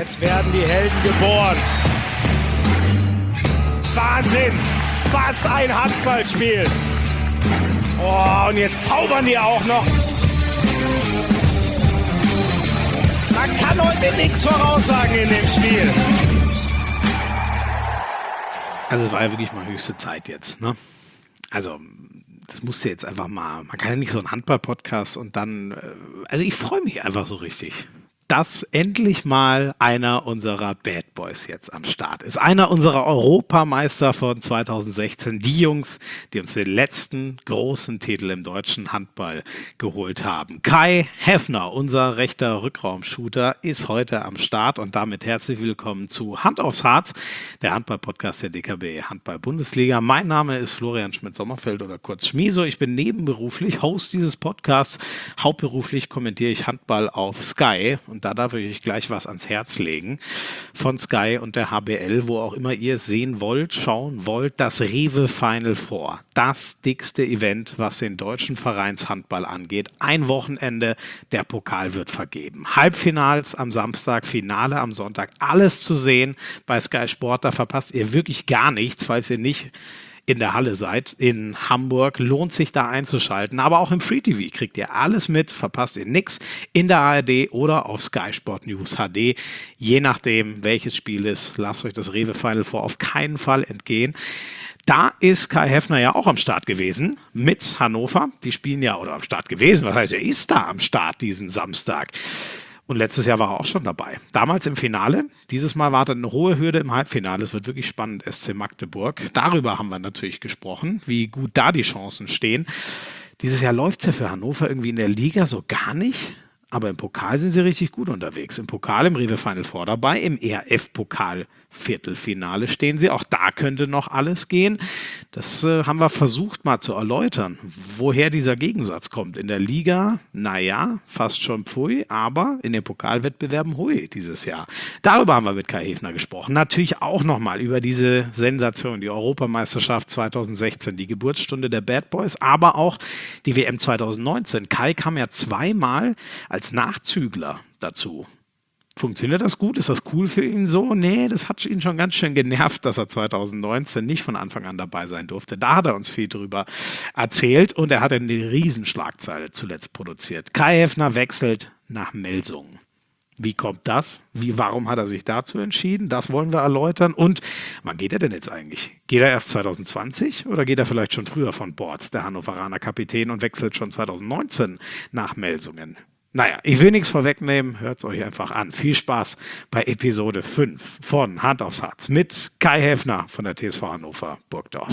Jetzt werden die Helden geboren. Wahnsinn! Was ein Handballspiel! Oh, und jetzt zaubern die auch noch. Man kann heute nichts voraussagen in dem Spiel. Also es war ja wirklich mal höchste Zeit jetzt, ne? Also das musste jetzt einfach mal, man kann ja nicht so einen Handball-Podcast und dann, also ich freue mich einfach so richtig, dass endlich mal einer unserer Bad Boys jetzt am Start ist. Einer unserer Europameister von 2016. Die Jungs, die uns den letzten großen Titel im deutschen Handball geholt haben. Kai Heffner, unser rechter Rückraumshooter, ist heute am Start und damit herzlich willkommen zu Hand aufs Harz, der Handball-Podcast der DKB Handball-Bundesliga. Mein Name ist Florian Schmidt-Sommerfeld oder kurz Schmieso. Ich bin nebenberuflich Host dieses Podcasts. Hauptberuflich kommentiere ich Handball auf Sky. Und da darf ich euch gleich was ans Herz legen von Sky und der HBL, wo auch immer ihr es sehen wollt, schauen wollt, das Rewe Final Four. Das dickste Event, was den deutschen Vereinshandball angeht. Ein Wochenende, der Pokal wird vergeben. Halbfinals am Samstag, Finale am Sonntag. Alles zu sehen bei Sky Sport. Da verpasst ihr wirklich gar nichts, falls ihr nicht in der Halle seid, in Hamburg, lohnt sich da einzuschalten. Aber auch im Free TV kriegt ihr alles mit, verpasst ihr nichts in der ARD oder auf Sky Sport News HD. Je nachdem, welches Spiel ist, lasst euch das Rewe Final Four auf keinen Fall entgehen. Da ist Kai Heffner ja auch am Start gewesen mit Hannover. Die spielen ja, oder am Start gewesen, was heißt, er ist da am Start diesen Samstag. Und letztes Jahr war er auch schon dabei. Damals im Finale. Dieses Mal wartet eine hohe Hürde im Halbfinale. Es wird wirklich spannend, SC Magdeburg. Darüber haben wir natürlich gesprochen, wie gut da die Chancen stehen. Dieses Jahr läuft es ja für Hannover irgendwie in der Liga so gar nicht. Aber im Pokal sind sie richtig gut unterwegs. Im Pokal, im Rewe Final Four dabei, im ERF-Pokal Viertelfinale stehen sie. Auch da könnte noch alles gehen. Das haben wir versucht mal zu erläutern, woher dieser Gegensatz kommt. In der Liga, naja, fast schon pfui, aber in den Pokalwettbewerben hui dieses Jahr. Darüber haben wir mit Kai Heffner gesprochen. Natürlich auch nochmal über diese Sensation, die Europameisterschaft 2016, die Geburtsstunde der Bad Boys, aber auch die WM 2019. Kai kam ja zweimal als Nachzügler dazu. Funktioniert das gut? Ist das cool für ihn so? Nee, das hat ihn schon ganz schön genervt, dass er 2019 nicht von Anfang an dabei sein durfte. Da hat er uns viel drüber erzählt und er hat eine Riesenschlagzeile zuletzt produziert. Kai Heffner wechselt nach Melsungen. Wie kommt das? Warum hat er sich dazu entschieden? Das wollen wir erläutern. Und wann geht er denn jetzt eigentlich? Geht er erst 2020 oder geht er vielleicht schon früher von Bord, der Hannoveraner Kapitän, und wechselt schon 2019 nach Melsungen? Naja, ich will nichts vorwegnehmen, hört es euch einfach an. Viel Spaß bei Episode 5 von Hand aufs Harz mit Kai Heffner von der TSV Hannover Burgdorf.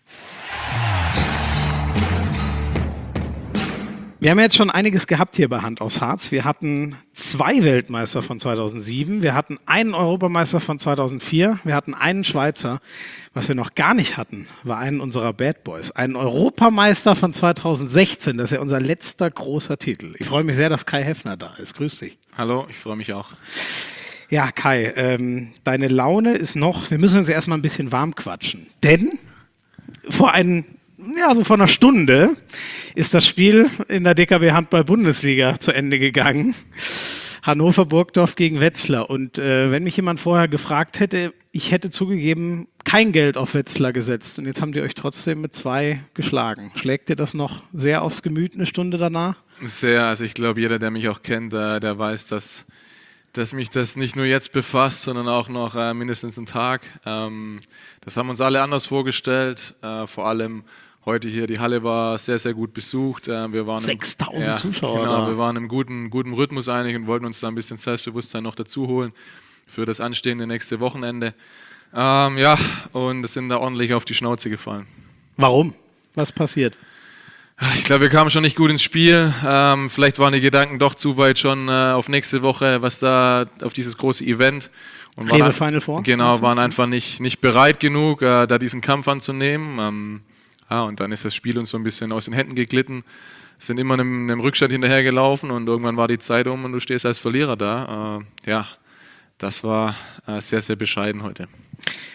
Wir haben jetzt schon einiges gehabt hier bei Hand aufs Harz. Wir hatten 2 Weltmeister von 2007, wir hatten einen Europameister von 2004, wir hatten einen Schweizer. Was wir noch gar nicht hatten, war einen unserer Bad Boys, einen Europameister von 2016. Das ist ja unser letzter großer Titel. Ich freue mich sehr, dass Kai Heffner da ist. Grüß dich. Hallo, ich freue mich auch. Ja, Kai, deine Laune ist noch, wir müssen uns erstmal ein bisschen warm quatschen. Denn vor einer Stunde ist das Spiel in der DKB Handball-Bundesliga zu Ende gegangen. Hannover Burgdorf gegen Wetzlar. Und wenn mich jemand vorher gefragt hätte, ich hätte zugegeben, kein Geld auf Wetzlar gesetzt. Und jetzt haben die euch trotzdem mit 2 geschlagen. Schlägt dir das noch sehr aufs Gemüt eine Stunde danach? Sehr, also ich glaube, jeder, der mich auch kennt, der weiß, dass mich das nicht nur jetzt befasst, sondern auch noch mindestens einen Tag. Das haben uns alle anders vorgestellt, vor allem heute hier, die Halle war sehr, sehr gut besucht. Wir waren 6.000 Zuschauer. Genau, wir waren im guten Rhythmus eigentlich und wollten uns da ein bisschen Selbstbewusstsein noch dazu holen für das anstehende nächste Wochenende. Und sind da ordentlich auf die Schnauze gefallen. Warum? Was passiert? Ich glaube, wir kamen schon nicht gut ins Spiel. Vielleicht waren die Gedanken doch zu weit schon auf nächste Woche, auf dieses große Event. Und Final Four? Genau, waren einfach nicht bereit genug, da diesen Kampf anzunehmen. Und dann ist das Spiel uns so ein bisschen aus den Händen geglitten. Sind immer einem Rückstand hinterhergelaufen und irgendwann war die Zeit um und du stehst als Verlierer da. Das war sehr, sehr bescheiden heute.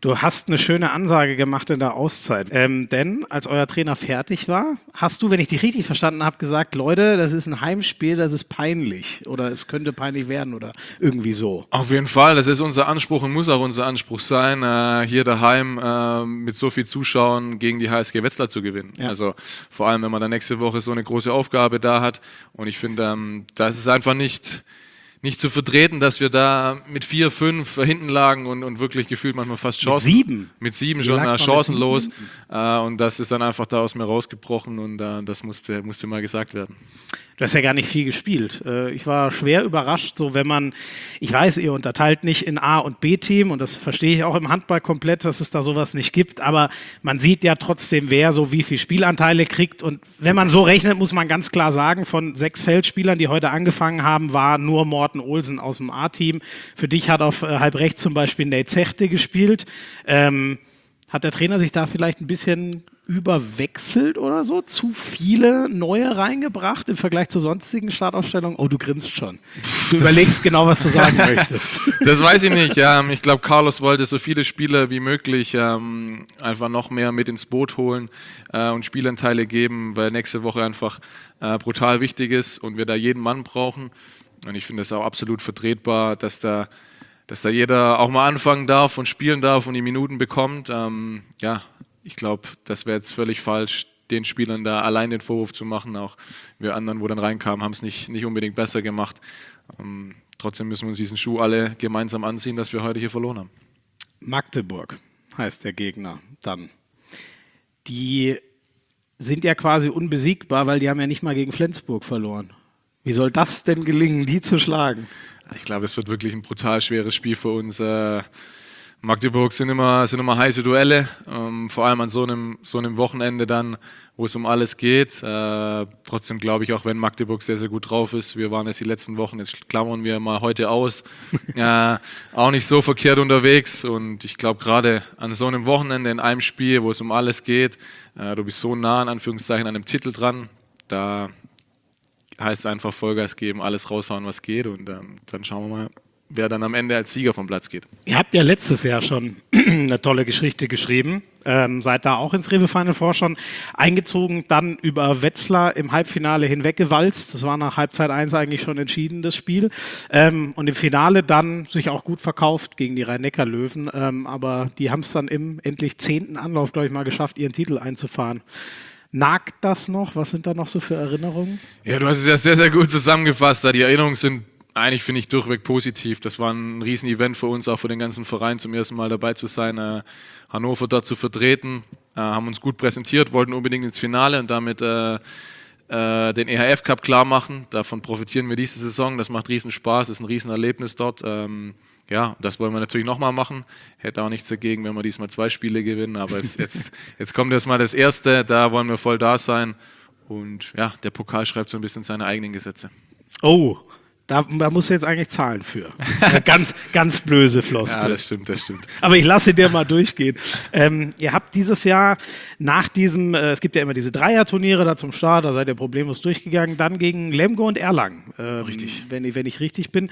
Du hast eine schöne Ansage gemacht in der Auszeit. Denn als euer Trainer fertig war, hast du, wenn ich dich richtig verstanden habe, gesagt, Leute, das ist ein Heimspiel, das ist peinlich oder es könnte peinlich werden oder irgendwie so. Auf jeden Fall, das ist unser Anspruch und muss auch unser Anspruch sein, hier daheim mit so viel Zuschauern gegen die HSG Wetzlar zu gewinnen. Ja. Also vor allem, wenn man dann nächste Woche so eine große Aufgabe da hat. Und ich finde, das ist einfach nicht zu vertreten, dass wir da mit 4, 5 hinten lagen und wirklich gefühlt manchmal fast Chancen. Mit 7 schon chancenlos. Und das ist dann einfach da aus mir rausgebrochen und das musste mal gesagt werden. Du hast ja gar nicht viel gespielt. Ich war schwer überrascht, so wenn man, ich weiß, ihr unterteilt nicht in A- und B-Team und das verstehe ich auch im Handball komplett, dass es da sowas nicht gibt, aber man sieht ja trotzdem, wer so wie viel Spielanteile kriegt und wenn man so rechnet, muss man ganz klar sagen, von 6 Feldspielern, die heute angefangen haben, war nur Morten Olsen aus dem A-Team. Für dich hat auf halb rechts zum Beispiel Nate Zechte gespielt. Hat der Trainer sich da vielleicht ein bisschen überwechselt oder so? Zu viele neue reingebracht im Vergleich zur sonstigen Startaufstellung? Oh, du grinst schon. Du überlegst genau, was du sagen möchtest. Das weiß ich nicht. Ich glaube, Carlos wollte so viele Spieler wie möglich einfach noch mehr mit ins Boot holen und Spielanteile geben, weil nächste Woche einfach brutal wichtig ist und wir da jeden Mann brauchen. Und ich finde es auch absolut vertretbar, dass da jeder auch mal anfangen darf und spielen darf und die Minuten bekommt. Ich glaube, das wäre jetzt völlig falsch, den Spielern da allein den Vorwurf zu machen. Auch wir anderen, wo dann reinkamen, haben es nicht unbedingt besser gemacht. Trotzdem müssen wir uns diesen Schuh alle gemeinsam anziehen, dass wir heute hier verloren haben. Magdeburg heißt der Gegner dann. Die sind ja quasi unbesiegbar, weil die haben ja nicht mal gegen Flensburg verloren. Wie soll das denn gelingen, die zu schlagen? Ich glaube, es wird wirklich ein brutal schweres Spiel für uns. Magdeburg sind immer heiße Duelle, vor allem an so einem Wochenende dann, wo es um alles geht. Trotzdem glaube ich, auch wenn Magdeburg sehr, sehr gut drauf ist, wir waren jetzt die letzten Wochen, jetzt klammern wir mal heute aus, auch nicht so verkehrt unterwegs und ich glaube gerade an so einem Wochenende in einem Spiel, wo es um alles geht, du bist so nah in Anführungszeichen an einem Titel dran, da heißt es einfach Vollgas geben, alles raushauen, was geht und dann schauen wir mal, wer dann am Ende als Sieger vom Platz geht. Ihr habt ja letztes Jahr schon eine tolle Geschichte geschrieben, seid da auch ins Rewe Final Four schon eingezogen, dann über Wetzlar im Halbfinale hinweggewalzt. Das war nach Halbzeit 1 eigentlich schon entschieden, das Spiel. Und im Finale dann sich auch gut verkauft gegen die Rhein-Neckar-Löwen. Aber die haben es dann im endlich 10. Anlauf, glaube ich, mal geschafft, ihren Titel einzufahren. Nagt das noch? Was sind da noch so für Erinnerungen? Ja, du hast es ja sehr, sehr gut zusammengefasst. Die Erinnerungen sind eigentlich, finde ich, durchweg positiv. Das war ein Riesen-Event für uns, auch für den ganzen Verein, zum ersten Mal dabei zu sein, Hannover dort zu vertreten. Haben uns gut präsentiert, wollten unbedingt ins Finale und damit den EHF Cup klar machen. Davon profitieren wir diese Saison. Das macht riesen Spaß, ist ein Riesenerlebnis dort. Das wollen wir natürlich nochmal machen. Hätte auch nichts dagegen, wenn wir diesmal 2 Spiele gewinnen. Aber jetzt kommt erstmal das erste, da wollen wir voll da sein. Und ja, der Pokal schreibt so ein bisschen seine eigenen Gesetze. Oh, da musst du jetzt eigentlich zahlen für. Ganz, ganz böse Floskel. Ja, das stimmt. Aber ich lasse dir mal durchgehen. Ihr habt dieses Jahr nach diesem, es gibt ja immer diese Dreier-Turniere da zum Start, da seid ihr problemlos durchgegangen, dann gegen Lemgo und Erlangen. Richtig. Wenn ich richtig bin.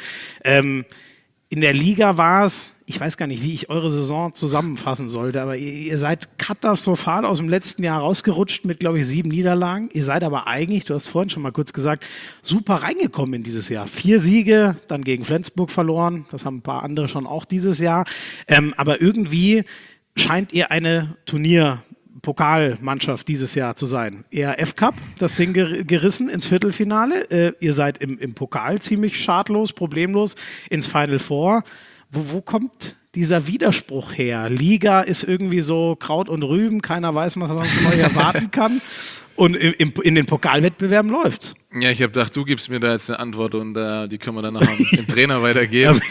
In der Liga war es, ich weiß gar nicht, wie ich eure Saison zusammenfassen sollte, aber ihr seid katastrophal aus dem letzten Jahr rausgerutscht mit, glaube ich, 7 Niederlagen. Ihr seid aber eigentlich, du hast vorhin schon mal kurz gesagt, super reingekommen in dieses Jahr. 4 Siege, dann gegen Flensburg verloren, das haben ein paar andere schon auch dieses Jahr. Aber irgendwie scheint ihr eine Pokalmannschaft dieses Jahr zu sein. ERF Cup, das Ding gerissen ins Viertelfinale. Ihr seid im Pokal ziemlich schadlos, problemlos ins Final Four. Wo kommt dieser Widerspruch her? Liga ist irgendwie so Kraut und Rüben, keiner weiß, was man von euch erwarten kann. Und in den Pokalwettbewerben läuft's. Ja, ich habe gedacht, du gibst mir da jetzt eine Antwort und die können wir dann noch dem Trainer weitergeben.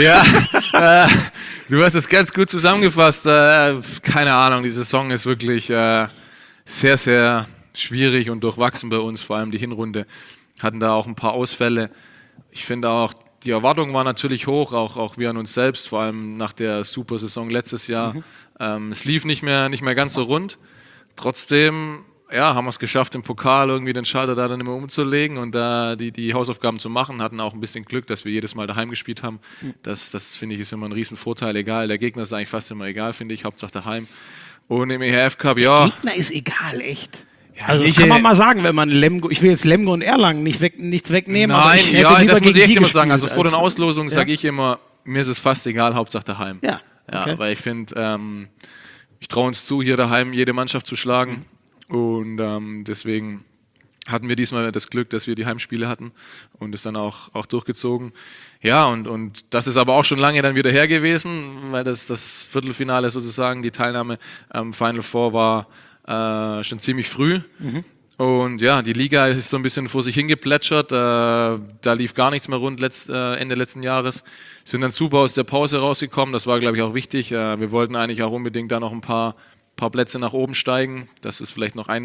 Du hast es ganz gut zusammengefasst. Keine Ahnung, die Saison ist wirklich sehr, sehr schwierig und durchwachsen bei uns. Vor allem die Hinrunde hatten da auch ein paar Ausfälle. Ich finde auch, die Erwartung war natürlich hoch, auch wir an uns selbst, vor allem nach der Super-Saison letztes Jahr. Es lief nicht mehr ganz so rund. Trotzdem ja, haben wir es geschafft, im Pokal irgendwie den Schalter da dann immer umzulegen und da die Hausaufgaben zu machen. Hatten auch ein bisschen Glück, dass wir jedes Mal daheim gespielt haben. Das finde ich, ist immer ein Riesenvorteil. Egal, der Gegner ist eigentlich fast immer egal, finde ich. Hauptsache daheim. Und im EHF Cup, ja. Gegner ist egal, echt. Also das kann man mal sagen, wenn man Lemgo, ich will jetzt Lemgo und Erlangen nichts wegnehmen. Nein, aber ich hätte ja, das muss ich echt immer sagen. gespielt, Also vor den Auslosungen sage ich immer, mir ist es fast egal, Hauptsache daheim. Ja, okay. Ja, weil ich finde, ich traue uns zu, hier daheim jede Mannschaft zu schlagen. Und deswegen hatten wir diesmal das Glück, dass wir die Heimspiele hatten und es dann auch durchgezogen. Ja, und das ist aber auch schon lange dann wieder her gewesen, weil das Viertelfinale sozusagen, die Teilnahme am Final Four war schon ziemlich früh. Und ja, die Liga ist so ein bisschen vor sich hingeplätschert. Da lief gar nichts mehr rund Ende letzten Jahres. Sind dann super aus der Pause rausgekommen. Das war, glaube ich, auch wichtig. Wir wollten eigentlich auch unbedingt da noch ein paar Plätze nach oben steigen, dass es vielleicht noch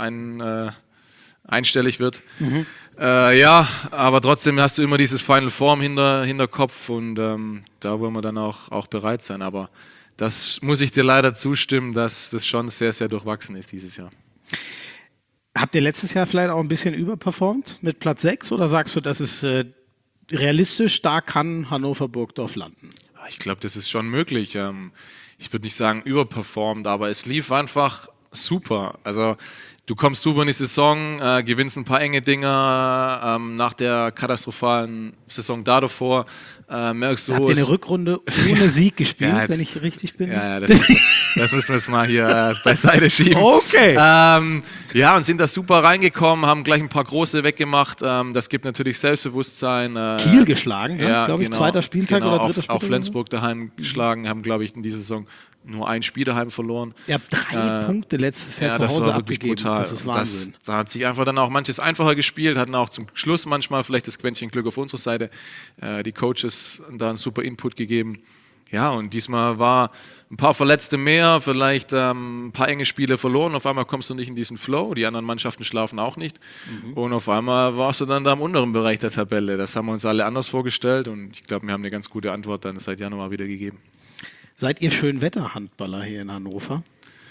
einstellig wird. Ja, aber trotzdem hast du immer dieses Final Four im Hinterkopf und da wollen wir dann auch bereit sein. Aber das muss ich dir leider zustimmen, dass das schon sehr, sehr durchwachsen ist dieses Jahr. Habt ihr letztes Jahr vielleicht auch ein bisschen überperformt mit Platz 6 oder sagst du, das ist realistisch, da kann Hannover-Burgdorf landen? Ich glaube, das ist schon möglich. Ich würde nicht sagen überperformt, aber es lief einfach super. Also du kommst super in die Saison, gewinnst ein paar enge Dinger nach der katastrophalen Saison davor. Merkst du, habt ihr eine Rückrunde ohne Sieg gespielt, ja, wenn ich richtig bin? Ja, das müssen wir jetzt mal hier beiseite schieben. Okay. Ja, und sind da super reingekommen, haben gleich ein paar große weggemacht. Das gibt natürlich Selbstbewusstsein. Kiel geschlagen, ja, glaube ich, genau, zweiter Spieltag genau, oder dritter Spieltag. Auch Flensburg daheim geschlagen, haben, glaube ich, in dieser Saison nur ein Spiel daheim verloren. Ihr habt 3 Punkte letztes Jahr zu Hause abgegeben. Brutal. Das ist Wahnsinn. Da hat sich einfach dann auch manches einfacher gespielt, hatten auch zum Schluss manchmal vielleicht das Quäntchen Glück auf unserer Seite. Die Coaches da einen super Input gegeben. Ja, und diesmal war ein paar Verletzte mehr, vielleicht ein paar enge Spiele verloren. Auf einmal kommst du nicht in diesen Flow, die anderen Mannschaften schlafen auch nicht. Und auf einmal warst du dann da im unteren Bereich der Tabelle. Das haben wir uns alle anders vorgestellt und ich glaube, wir haben eine ganz gute Antwort dann seit Januar wieder gegeben. Seid ihr Schönwetter-Handballer hier in Hannover?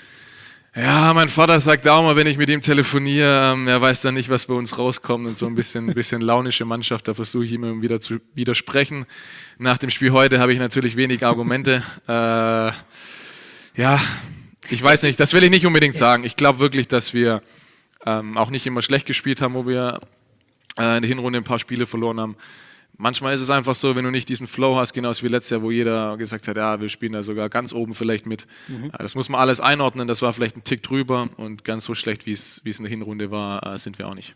Ja, mein Vater sagt auch mal, wenn ich mit ihm telefoniere, er weiß dann nicht, was bei uns rauskommt und so ein bisschen launische Mannschaft, da versuche ich immer wieder zu widersprechen. Nach dem Spiel heute habe ich natürlich wenig Argumente. Ja, ich weiß nicht, das will ich nicht unbedingt sagen. Ich glaube wirklich, dass wir auch nicht immer schlecht gespielt haben, wo wir in der Hinrunde ein paar Spiele verloren haben. Manchmal ist es einfach so, wenn du nicht diesen Flow hast, genauso wie letztes Jahr, wo jeder gesagt hat, ja, wir spielen da sogar ganz oben vielleicht mit. Das muss man alles einordnen, das war vielleicht ein Tick drüber und ganz so schlecht, wie es in der Hinrunde war, sind wir auch nicht.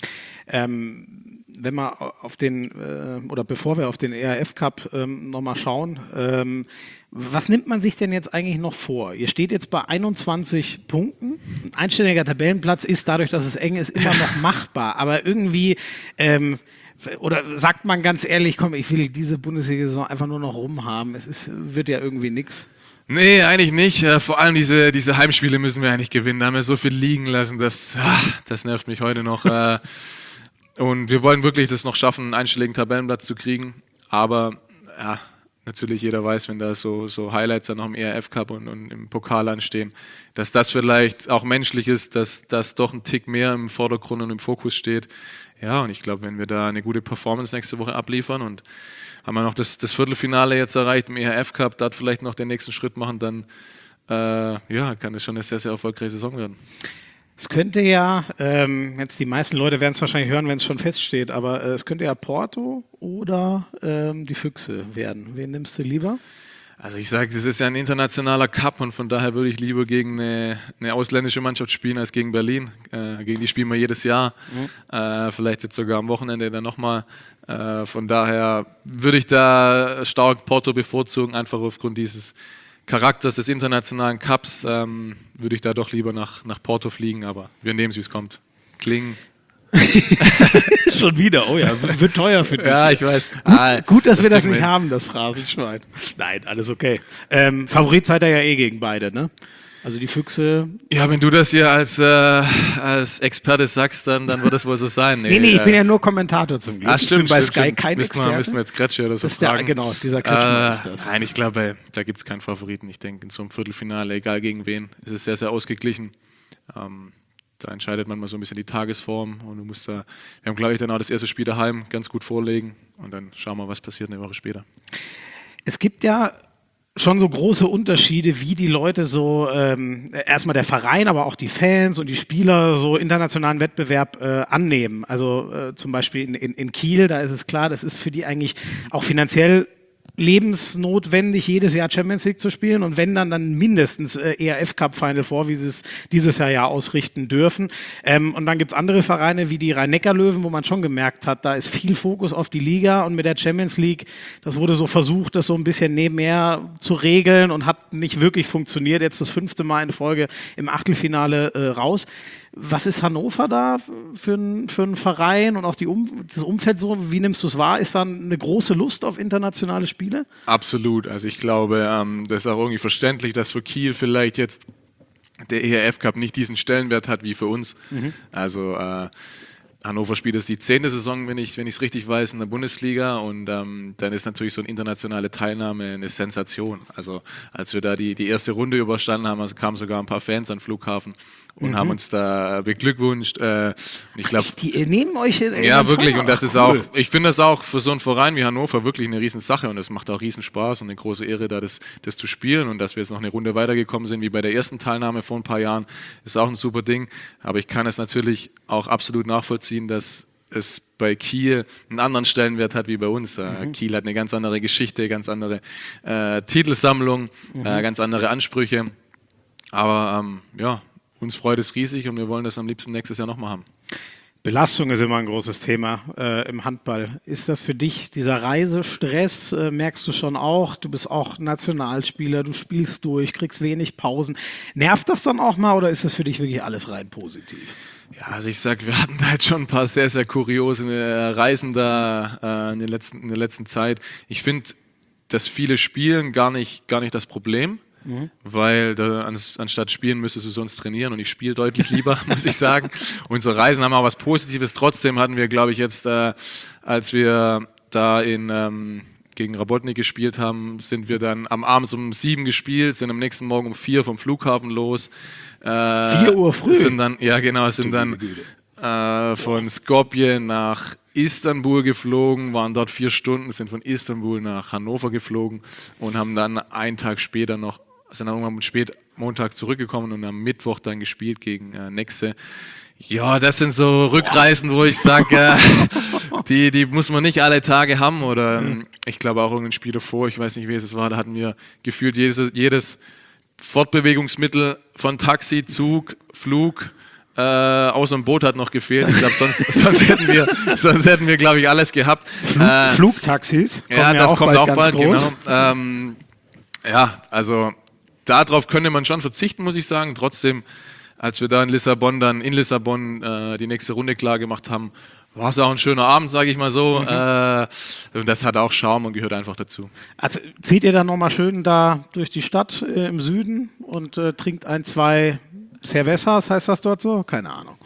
Wenn wir auf den, oder bevor wir auf den EHF Cup nochmal schauen, was nimmt man sich denn jetzt eigentlich noch vor? Ihr steht jetzt bei 21 Punkten. Ein einstelliger Tabellenplatz ist dadurch, dass es eng ist, immer noch machbar. Aber irgendwie, oder sagt man ganz ehrlich, komm, ich will diese Bundesliga-Saison einfach nur noch rumhaben. Wird ja irgendwie nichts. Nee, eigentlich nicht. Vor allem diese Heimspiele müssen wir eigentlich gewinnen. Da haben wir so viel liegen lassen, das nervt mich heute noch. Und wir wollen wirklich das noch schaffen, einen einstelligen Tabellenplatz zu kriegen. Aber ja, natürlich jeder weiß, wenn da so Highlights dann noch im ERF Cup und im Pokal anstehen, dass das vielleicht auch menschlich ist, dass das doch ein Tick mehr im Vordergrund und im Fokus steht. Ja, und ich glaube, wenn wir da eine gute Performance nächste Woche abliefern und haben wir noch das Viertelfinale jetzt erreicht im EHF Cup, dort vielleicht noch den nächsten Schritt machen, dann kann das schon eine sehr, sehr erfolgreiche Saison werden. Es könnte ja, jetzt die meisten Leute werden es wahrscheinlich hören, wenn es schon feststeht, aber es könnte ja Porto oder die Füchse werden. Wen nimmst du lieber? Also ich sage, das ist ja ein internationaler Cup und von daher würde ich lieber gegen eine ausländische Mannschaft spielen als gegen Berlin. Gegen die spielen wir jedes Jahr, vielleicht jetzt sogar am Wochenende dann nochmal. Von daher würde ich da stark Porto bevorzugen, einfach aufgrund dieses Charakters des internationalen Cups würde ich da doch lieber nach Porto fliegen, aber wir nehmen es, wie es kommt. Klingen. Schon wieder, oh ja, wird teuer für dich. Ja, ich weiß. Gut, dass wir das nicht haben, das Phrasenschwein. Nein, alles okay. Favorit seid ihr ja eh gegen beide, ne? Also die Füchse. Ja, wenn du das hier als Experte sagst, dann wird das wohl so sein. Nee, ich bin ja nur Kommentator zum Glück. Stimmt, ich bin bei Sky kein Müssen wir jetzt Kretsche oder so fragen. Genau, dieser Kretschmer ist das. Nein, ich glaube, da gibt es keinen Favoriten. Ich denke, in so einem Viertelfinale, egal gegen wen, ist es sehr, sehr ausgeglichen. Da entscheidet man mal so ein bisschen die Tagesform und du musst da, wir haben, glaube ich, dann auch das erste Spiel daheim ganz gut vorlegen und dann schauen wir, was passiert eine Woche später. Es gibt ja schon so große Unterschiede, wie die Leute so, erstmal der Verein, aber auch die Fans und die Spieler so internationalen Wettbewerb annehmen. Also zum Beispiel in Kiel, da ist es klar, das ist für die eigentlich auch finanziell lebensnotwendig, jedes Jahr Champions League zu spielen und wenn dann mindestens ERF Cup Final Four, wie sie es dieses Jahr ja ausrichten dürfen. Und dann gibt es andere Vereine wie die Rhein-Neckar-Löwen, wo man schon gemerkt hat, da ist viel Fokus auf die Liga und mit der Champions League, das wurde so versucht, das so ein bisschen nebenher zu regeln und hat nicht wirklich funktioniert. Jetzt das 5. Mal in Folge im Achtelfinale raus. Was ist Hannover da für einen Verein und auch das Umfeld so? Wie nimmst du es wahr? Ist da eine große Lust auf internationale Spiele? Absolut. Also ich glaube, das ist auch irgendwie verständlich, dass für Kiel vielleicht jetzt der ERF Cup nicht diesen Stellenwert hat wie für uns. Also Hannover spielt jetzt die 10. Saison, wenn ich es richtig weiß, in der Bundesliga und dann ist natürlich so eine internationale Teilnahme eine Sensation. Also als wir da die erste Runde überstanden haben, also kamen sogar ein paar Fans an den Flughafen und haben uns da beglückwünscht. Ich glaube, die nehmen euch ja wirklich und das ist auch, ich finde das auch für so einen Verein wie Hannover wirklich eine Riesensache und es macht auch riesen Spaß und eine große Ehre, da das zu spielen und dass wir jetzt noch eine Runde weitergekommen sind wie bei der ersten Teilnahme vor ein paar Jahren, ist auch ein super Ding. Aber ich kann es natürlich auch absolut nachvollziehen, dass es bei Kiel einen anderen Stellenwert hat wie bei uns. Kiel hat eine ganz andere Geschichte, ganz andere Titelsammlung, ganz andere Ansprüche. Aber ja, uns freut es riesig und wir wollen das am liebsten nächstes Jahr nochmal haben. Belastung ist immer ein großes Thema im Handball. Ist das für dich dieser Reisestress? Merkst du schon auch? Du bist auch Nationalspieler, du spielst durch, kriegst wenig Pausen. Nervt das dann auch mal oder ist das für dich wirklich alles rein positiv? Ja, also ich sag, wir hatten da jetzt schon ein paar sehr, sehr kuriose Reisen da in der letzten Zeit. Ich finde, dass viele spielen gar nicht das Problem. Weil anstatt spielen müsstest du sonst trainieren und ich spiele deutlich lieber, muss ich sagen. Unsere Reisen haben auch was Positives. Trotzdem hatten wir, glaube ich, jetzt, als wir da gegen Rabotnik gespielt haben, sind wir dann am Abend um 7 gespielt, sind am nächsten Morgen um 4 vom Flughafen los. 4 Uhr früh? Sind dann von Skopje nach Istanbul geflogen, waren dort 4 Stunden, sind von Istanbul nach Hannover geflogen und haben dann einen Tag später sind dann irgendwann spät Montag zurückgekommen und am Mittwoch dann gespielt gegen Nexe. Ja, das sind so Rückreisen, wo ich sage, die muss man nicht alle Tage haben. Oder ich glaube auch irgendein Spiel davor, ich weiß nicht, wie es war, da hatten wir gefühlt jedes Fortbewegungsmittel von Taxi, Zug, Flug, außer dem Boot hat noch gefehlt. Ich glaube, sonst hätten wir, glaube ich, alles gehabt. Flugtaxis? Ja, das kommt auch bald, groß. Genau. Ja, also darauf könnte man schon verzichten, muss ich sagen. Trotzdem, als wir da in Lissabon die nächste Runde klar gemacht haben, war es auch ein schöner Abend, sage ich mal so. Und das hat auch Charme und gehört einfach dazu. Also zieht ihr dann nochmal schön da durch die Stadt im Süden und trinkt 1, 2 Cervezas, heißt das dort so? Keine Ahnung.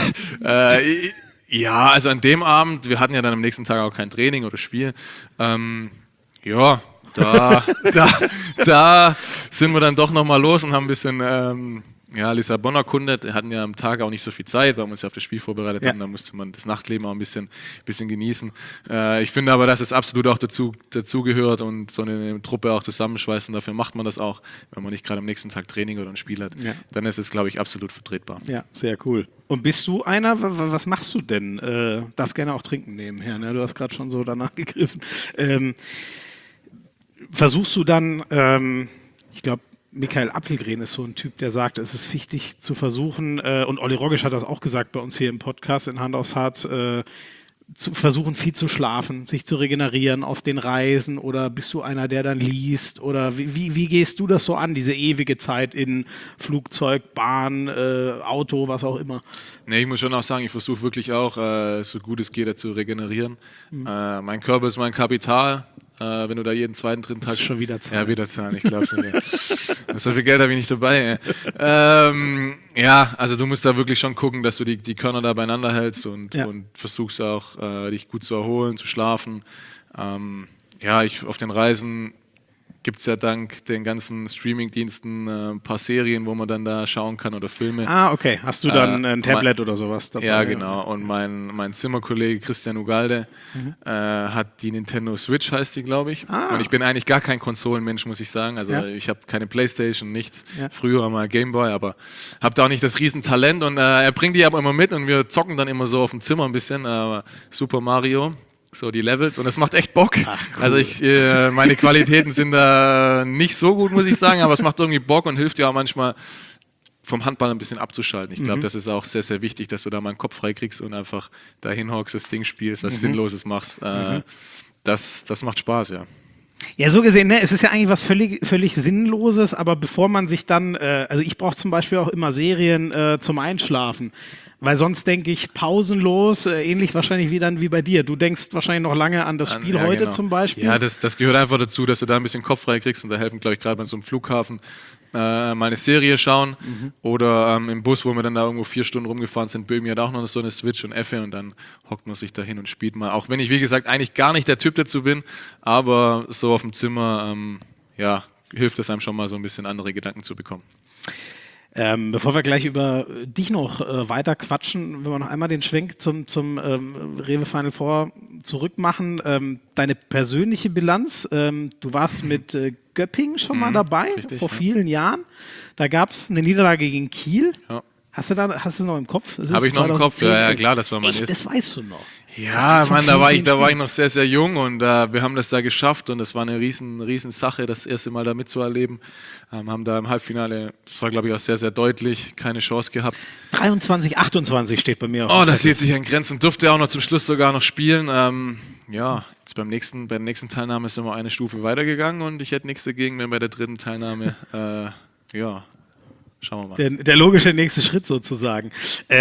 Ja, also an dem Abend, wir hatten ja dann am nächsten Tag auch kein Training oder Spiel. Ja, da sind wir dann doch nochmal los und haben ein bisschen Lissabon erkundet. Wir hatten ja am Tag auch nicht so viel Zeit, weil wir uns ja auf das Spiel vorbereitet haben. Da musste man das Nachtleben auch ein bisschen genießen. Ich finde aber, dass es absolut auch dazu gehört und so eine Truppe auch zusammenschweißen. Dafür macht man das auch, wenn man nicht gerade am nächsten Tag Training oder ein Spiel hat. Ja. Dann ist es, glaube ich, absolut vertretbar. Ja, sehr cool. Und bist du einer, was machst du denn? Darfst gerne auch trinken nebenher, ne? Du hast gerade schon so danach gegriffen. Versuchst du dann, ich glaube, Michael Appelgren ist so ein Typ, der sagt, es ist wichtig zu versuchen, und Olli Rogisch hat das auch gesagt bei uns hier im Podcast in Hand aufs Harz, zu versuchen, viel zu schlafen, sich zu regenerieren auf den Reisen, oder bist du einer, der dann liest, oder wie gehst du das so an, diese ewige Zeit in Flugzeug, Bahn, Auto, was auch immer? Nee, ich muss schon auch sagen, ich versuche wirklich auch, so gut es geht, zu regenerieren. Mein Körper ist mein Kapital. Wenn du da jeden zweiten, dritten Tag... Schon wieder zahlen. Ja, wieder zahlen, ich glaube es nicht. So viel Geld habe ich nicht dabei. Ja, also du musst da wirklich schon gucken, dass du die Körner da beieinander hältst und versuchst auch, dich gut zu erholen, zu schlafen. Auf den Reisen gibt es ja dank den ganzen Streaming-Diensten ein paar Serien, wo man dann da schauen kann oder Filme. Ah, okay. Hast du dann ein Tablet oder sowas dabei? Ja, genau. Und mein Zimmerkollege Christian Ugalde hat die Nintendo Switch, heißt die, glaube ich. Und ich bin eigentlich gar kein Konsolenmensch, muss ich sagen. Also ich habe keine Playstation, nichts. Ja. Früher mal Gameboy, aber habe da auch nicht das Riesentalent. Und er bringt die aber immer mit und wir zocken dann immer so auf dem Zimmer ein bisschen. Super Mario. So die Levels und es macht echt Bock. Ach, cool. Also meine Qualitäten sind da nicht so gut, muss ich sagen, aber es macht irgendwie Bock und hilft dir auch manchmal vom Handball ein bisschen abzuschalten. Ich glaube, das ist auch sehr, sehr wichtig, dass du da mal einen Kopf frei kriegst und einfach dahin hockst, das Ding spielst, was Sinnloses machst. Das macht Spaß, ja. Ja, so gesehen, ne, es ist ja eigentlich was völlig Sinnloses, aber bevor man sich dann, also ich brauche zum Beispiel auch immer Serien zum Einschlafen. Weil sonst denke ich pausenlos, ähnlich wahrscheinlich wie bei dir. Du denkst wahrscheinlich noch lange an das Spiel heute genau. Zum Beispiel. Ja, das gehört einfach dazu, dass du da ein bisschen Kopf frei kriegst und da helfen, glaube ich, gerade bei so einem Flughafen mal eine Serie schauen oder im Bus, wo wir dann da irgendwo 4 Stunden rumgefahren sind, Böhmi hat auch noch so eine Switch und Effe und dann hockt man sich da hin und spielt mal. Auch wenn ich, wie gesagt, eigentlich gar nicht der Typ dazu bin, aber so auf dem Zimmer, hilft es einem schon mal so ein bisschen andere Gedanken zu bekommen. Bevor wir gleich über dich noch weiter quatschen, wenn wir noch einmal den Schwenk zum Rewe Final Four zurück machen. Deine persönliche Bilanz, du warst mit Göppingen schon mal dabei, richtig, vor vielen Jahren. Da gab es eine Niederlage gegen Kiel. Ja. Hast du es noch im Kopf? Habe ich noch im Kopf, ja klar, das war mein erstes. Das weißt du noch. Ja, Mann, da war ich noch sehr, sehr jung und wir haben das da geschafft und das war eine riesen Sache, das erste Mal da mitzuerleben. Haben da im Halbfinale, das war glaube ich auch sehr, sehr deutlich, keine Chance gehabt. 23-28 steht bei mir auf. Oh, das hielt sich an Grenzen, durfte auch noch zum Schluss sogar noch spielen. Jetzt bei der nächsten Teilnahme sind wir eine Stufe weitergegangen und ich hätte nichts dagegen, wenn bei der dritten Teilnahme, schauen wir mal. Der logische nächste Schritt sozusagen.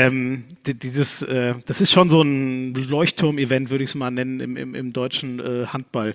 Das ist schon so ein Leuchtturm-Event, würde ich es mal nennen, im deutschen Handball.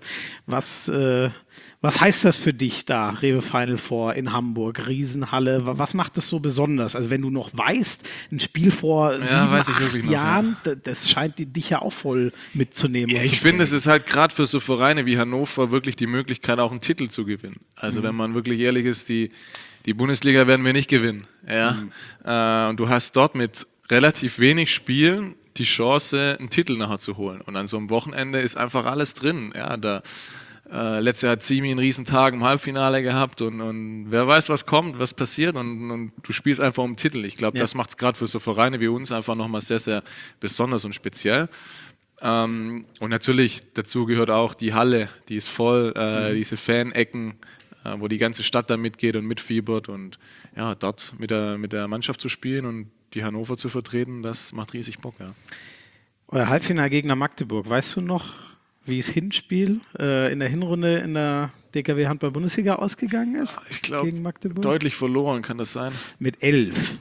Was heißt das für dich da, Rewe Final Four in Hamburg, Riesenhalle? Was macht das so besonders? Also wenn du noch weißt, ein Spiel vor 7-8 Jahren, das scheint dich ja auch voll mitzunehmen. Ja, ich finde, es ist halt gerade für so Vereine wie Hannover wirklich die Möglichkeit, auch einen Titel zu gewinnen. Also wenn man wirklich ehrlich ist, die Bundesliga werden wir nicht gewinnen. Ja? Und du hast dort mit relativ wenig Spielen die Chance, einen Titel nachher zu holen. Und an so einem Wochenende ist einfach alles drin. Ja, letztes Jahr hat Simi einen riesen Tag im Halbfinale gehabt und wer weiß, was kommt, was passiert und du spielst einfach um den Titel. Ich glaube, das macht es gerade für so Vereine wie uns einfach nochmal sehr, sehr besonders und speziell. Und natürlich dazu gehört auch die Halle, die ist voll, diese Fan-Ecken, wo die ganze Stadt da mitgeht und mitfiebert und ja, dort mit der Mannschaft zu spielen und die Hannover zu vertreten, das macht riesig Bock, ja. Euer Halbfinalgegner Magdeburg, weißt du noch, wie das Hinspiel in der Hinrunde in der DKW Handball-Bundesliga ausgegangen ist? Ich glaube, deutlich verloren, kann das sein? Mit 11.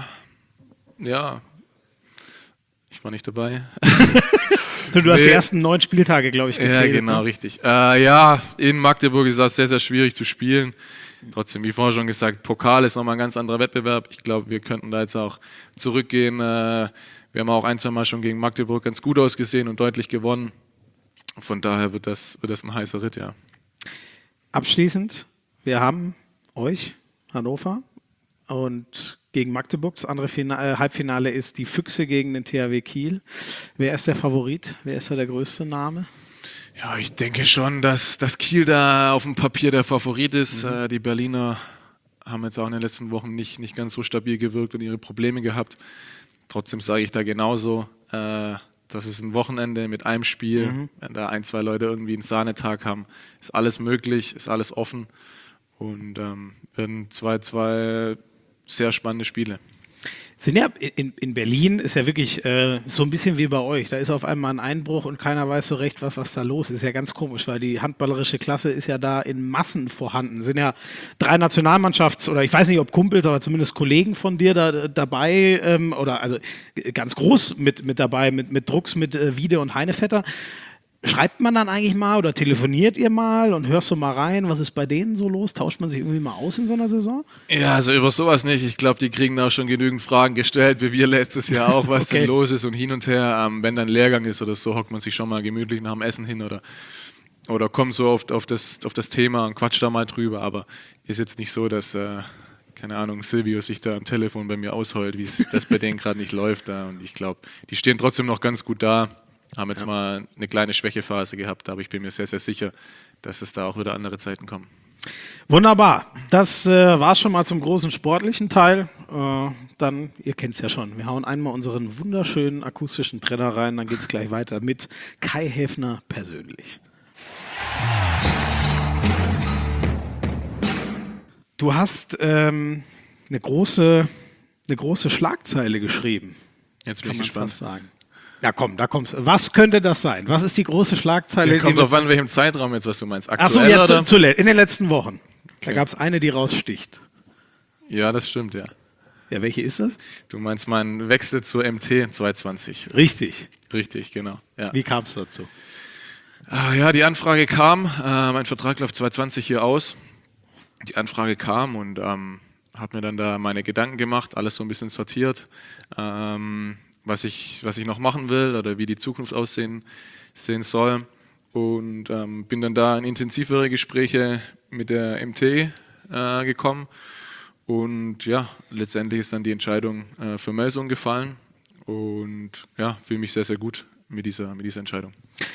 Ja, ich war nicht dabei. Du hast die ersten 9 Spieltage, glaube ich, gefehlt. Ja, genau, ne? richtig. In Magdeburg ist das sehr, sehr schwierig zu spielen. Trotzdem, wie vorhin schon gesagt, Pokal ist nochmal ein ganz anderer Wettbewerb. Ich glaube, wir könnten da jetzt auch zurückgehen. Wir haben auch 1-2 Mal schon gegen Magdeburg ganz gut ausgesehen und deutlich gewonnen. Von daher wird das ein heißer Ritt, ja. Abschließend, wir haben euch, Hannover, und gegen Magdeburg. Das andere Halbfinale ist die Füchse gegen den THW Kiel. Wer ist der Favorit? Wer ist da der größte Name? Ja, ich denke schon, dass Kiel da auf dem Papier der Favorit ist. Die Berliner haben jetzt auch in den letzten Wochen nicht ganz so stabil gewirkt und ihre Probleme gehabt. Trotzdem sage ich da genauso, das ist ein Wochenende mit einem Spiel. Wenn da 1-2 Leute irgendwie einen Sahnetag haben, ist alles möglich, ist alles offen und werden 2 sehr spannende Spiele. Sind ja in Berlin ist ja wirklich so ein bisschen wie bei euch. Da ist auf einmal ein Einbruch und keiner weiß so recht, was da los ist. Ist ja ganz komisch, weil die handballerische Klasse ist ja da in Massen vorhanden. Sind ja 3 oder ich weiß nicht, ob Kumpels, aber zumindest Kollegen von dir dabei oder also ganz groß mit dabei, mit Drucks, mit Wiede und Heinevetter. Schreibt man dann eigentlich mal oder telefoniert ihr mal und hörst du mal rein, was ist bei denen so los? Tauscht man sich irgendwie mal aus in so einer Saison? Ja, also über sowas nicht. Ich glaube, die kriegen auch schon genügend Fragen gestellt, wie wir letztes Jahr auch, was denn los ist und hin und her. Wenn dann Lehrgang ist oder so, hockt man sich schon mal gemütlich nach dem Essen hin oder oder komme so auf das Thema und quatsch da mal drüber, aber ist jetzt nicht so, dass, keine Ahnung, Silvio sich da am Telefon bei mir ausheult, wie es das bei denen gerade nicht läuft. Und ich glaube, die stehen trotzdem noch ganz gut da, haben jetzt mal eine kleine Schwächephase gehabt, aber ich bin mir sehr, sehr sicher, dass es da auch wieder andere Zeiten kommen. Wunderbar. Das war es schon mal zum großen sportlichen Teil. Dann, ihr kennt es ja schon, wir hauen einmal unseren wunderschönen akustischen Trenner rein, dann geht es gleich weiter mit Kai Häfner persönlich. Du hast eine große Schlagzeile geschrieben. Jetzt bin ich gespannt. Sagen. Ja, komm, da kommst du. Was könnte das sein? Was ist die große Schlagzeile? Kommt drauf an, in welchem Zeitraum jetzt, was du meinst. Aktuell, Achso, jetzt in den letzten Wochen. Okay. Da gab es eine, die raussticht. Ja, das stimmt, ja. Ja, welche ist das? Du meinst meinen Wechsel zur MT 220. Richtig. Richtig, genau. Ja. Wie kam es dazu? Ja, die Anfrage kam. Mein Vertrag läuft 220 hier aus. Die Anfrage kam und habe mir dann da meine Gedanken gemacht, alles so ein bisschen sortiert. Was ich noch machen will oder wie die Zukunft aussehen soll. Und bin dann da in intensivere Gespräche mit der MT gekommen. Und ja, letztendlich ist dann die Entscheidung für Melsung gefallen. Und ja, fühle mich sehr, sehr gut mit dieser Entscheidung.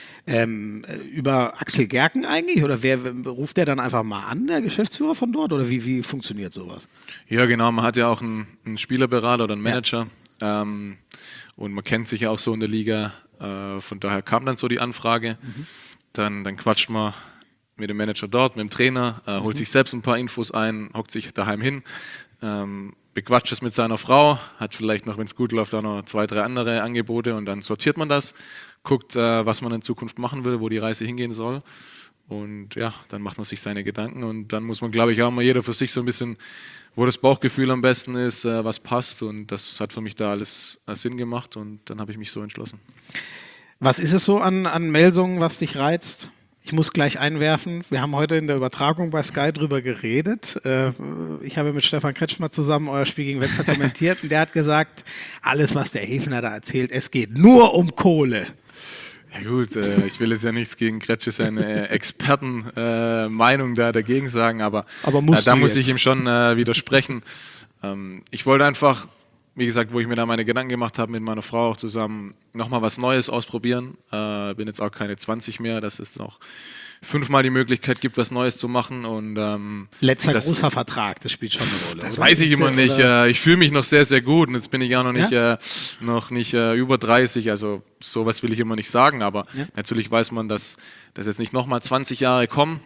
Über Axel Gerken eigentlich? Oder wer ruft der dann einfach mal an, der Geschäftsführer von dort? Oder wie funktioniert sowas? Ja, genau. Man hat ja auch einen Spielerberater oder einen Manager. Ja. Und man kennt sich ja auch so in der Liga. Von daher kam dann so die Anfrage. Dann quatscht man mit dem Manager dort, mit dem Trainer, holt sich selbst ein paar Infos ein, hockt sich daheim hin, bequatscht es mit seiner Frau, hat vielleicht noch, wenn es gut läuft, auch noch 2, 3 andere Angebote und dann sortiert man das, guckt, was man in Zukunft machen will, wo die Reise hingehen soll und ja, dann macht man sich seine Gedanken und dann muss man, glaube ich, auch mal jeder für sich so ein bisschen, wo das Bauchgefühl am besten ist, was passt und das hat für mich da alles Sinn gemacht und dann habe ich mich so entschlossen. Was ist es so an Melsungen, was dich reizt? Ich muss gleich einwerfen, wir haben heute in der Übertragung bei Sky drüber geredet. Ich habe mit Stefan Kretschmer zusammen euer Spiel gegen Wetzlar kommentiert und der hat gesagt, alles, was der Häfner da erzählt, es geht nur um Kohle. Ja gut, ich will jetzt ja nichts gegen Kretsch, seine Expertenmeinung da dagegen sagen, aber da muss ich ihm schon widersprechen. Ich wollte einfach, wie gesagt, wo ich mir da meine Gedanken gemacht habe, mit meiner Frau auch zusammen, nochmal was Neues ausprobieren. Bin jetzt auch keine 20 mehr, dass es noch 5-mal die Möglichkeit gibt, was Neues zu machen. Und, letzter großer Vertrag, das spielt schon eine Rolle. Das weiß ich immer nicht. Ich fühle mich noch sehr, sehr gut. Und jetzt bin ich auch noch nicht über 30. Also sowas will ich immer nicht sagen. Aber natürlich weiß man, dass jetzt nicht nochmal 20 Jahre kommen.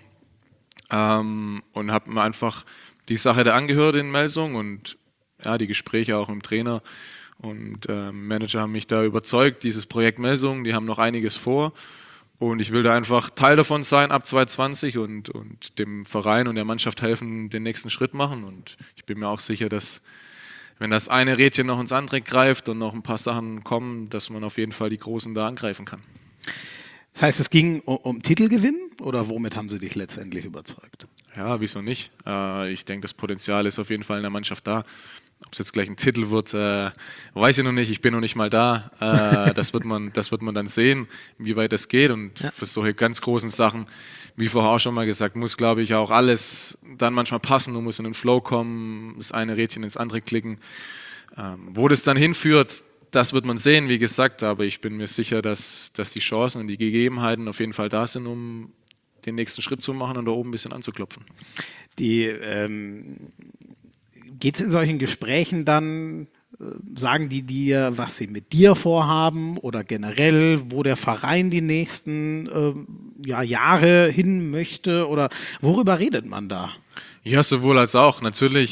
Und habe mir einfach die Sache da angehört in Melsung und ja, die Gespräche auch mit dem Trainer und Manager haben mich da überzeugt, dieses Projekt Melsung, die haben noch einiges vor und ich will da einfach Teil davon sein ab 2020 und dem Verein und der Mannschaft helfen, den nächsten Schritt machen und ich bin mir auch sicher, dass wenn das eine Rädchen noch ins andere greift und noch ein paar Sachen kommen, dass man auf jeden Fall die Großen da angreifen kann. Das heißt, es ging um Titelgewinn oder womit haben sie dich letztendlich überzeugt? Ja, wieso nicht? Ich denke, das Potenzial ist auf jeden Fall in der Mannschaft da. Ob es jetzt gleich ein Titel wird, weiß ich noch nicht. Ich bin noch nicht mal da. Das wird man dann sehen, wie weit es geht. Und für solche ganz großen Sachen, wie vorher auch schon mal gesagt, muss, glaube ich, auch alles dann manchmal passen. Du musst in den Flow kommen, das eine Rädchen ins andere klicken. Wo das dann hinführt, das wird man sehen, wie gesagt. Aber ich bin mir sicher, dass die Chancen und die Gegebenheiten auf jeden Fall da sind, um den nächsten Schritt zu machen und da oben ein bisschen anzuklopfen. Geht es in solchen Gesprächen dann, sagen die dir, was sie mit dir vorhaben oder generell, wo der Verein die nächsten Jahre hin möchte oder worüber redet man da? Ja, sowohl als auch. Natürlich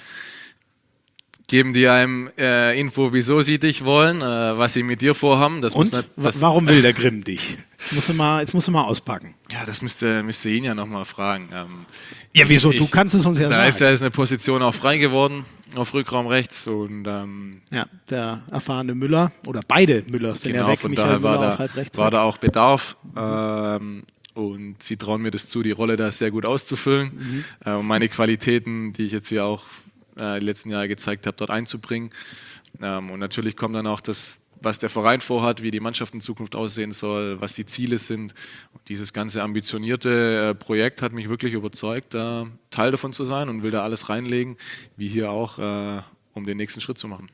geben die einem Info, wieso sie dich wollen, was sie mit dir vorhaben. Warum will der Grimm dich? Jetzt musst du mal auspacken. Ja, das müsste ihn ja nochmal fragen. Ja, wieso? Du kannst es uns ja sagen. Da ist ja jetzt eine Position auch frei geworden, auf Rückraum rechts. Und, der erfahrene Müller, oder beide Müllers sind genau, ja weg. Von Michael daher Müller auf halb rechts war da auch Bedarf. Und sie trauen mir das zu, die Rolle da sehr gut auszufüllen. Und meine Qualitäten, die ich jetzt hier auch die letzten Jahre gezeigt habe, dort einzubringen. Und natürlich kommt dann auch das was der Verein vorhat, wie die Mannschaft in Zukunft aussehen soll, was die Ziele sind. Und dieses ganze ambitionierte Projekt hat mich wirklich überzeugt, da Teil davon zu sein und will da alles reinlegen, wie hier auch, um den nächsten Schritt zu machen.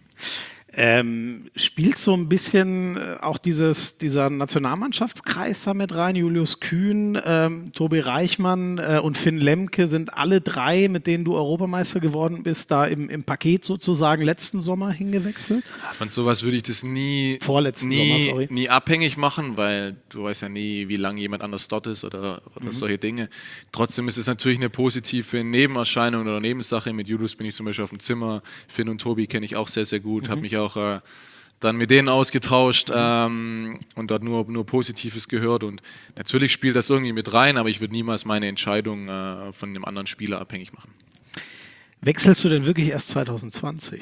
Spielt so ein bisschen auch dieser Nationalmannschaftskreis da mit rein? Julius Kühn, Tobi Reichmann und Finn Lemke sind alle drei, mit denen du Europameister geworden bist, da im Paket sozusagen letzten Sommer hingewechselt? Von sowas würde ich das nie abhängig machen, weil du weißt ja nie, wie lange jemand anders dort ist oder solche Dinge. Trotzdem ist es natürlich eine positive Nebenerscheinung oder Nebensache. Mit Julius bin ich zum Beispiel auf dem Zimmer. Finn und Tobi kenne ich auch sehr, sehr gut. Habe mich auch dann mit denen ausgetauscht und dort nur Positives gehört. Und natürlich spielt das irgendwie mit rein, aber ich würde niemals meine Entscheidung von einem anderen Spieler abhängig machen. Wechselst du denn wirklich erst 2020?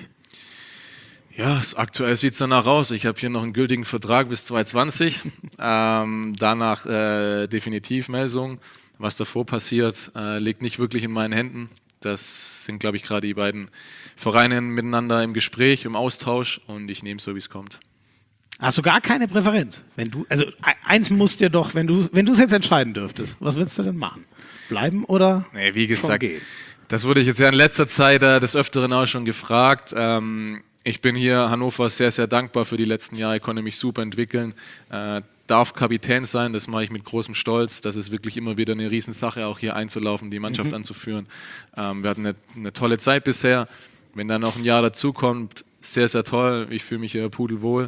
Ja, aktuell sieht es danach aus. Ich habe hier noch einen gültigen Vertrag bis 2020. Danach definitiv Melsung. Was davor passiert, liegt nicht wirklich in meinen Händen. Das sind, glaube ich, gerade die beiden Vereine miteinander im Gespräch, im Austausch und ich nehme es so, wie es kommt. Hast du gar keine Präferenz? Eins musst dir doch, wenn du es jetzt entscheiden dürftest, was würdest du denn machen? Bleiben oder? Nee, wie gesagt, das wurde ich jetzt ja in letzter Zeit des Öfteren auch schon gefragt. Ich bin hier Hannover sehr, sehr dankbar für die letzten Jahre, ich konnte mich super entwickeln, darf Kapitän sein, das mache ich mit großem Stolz. Das ist wirklich immer wieder eine Riesensache, auch hier einzulaufen, die Mannschaft anzuführen. Wir hatten eine tolle Zeit bisher. Wenn dann noch ein Jahr dazukommt, sehr, sehr toll. Ich fühle mich hier pudelwohl.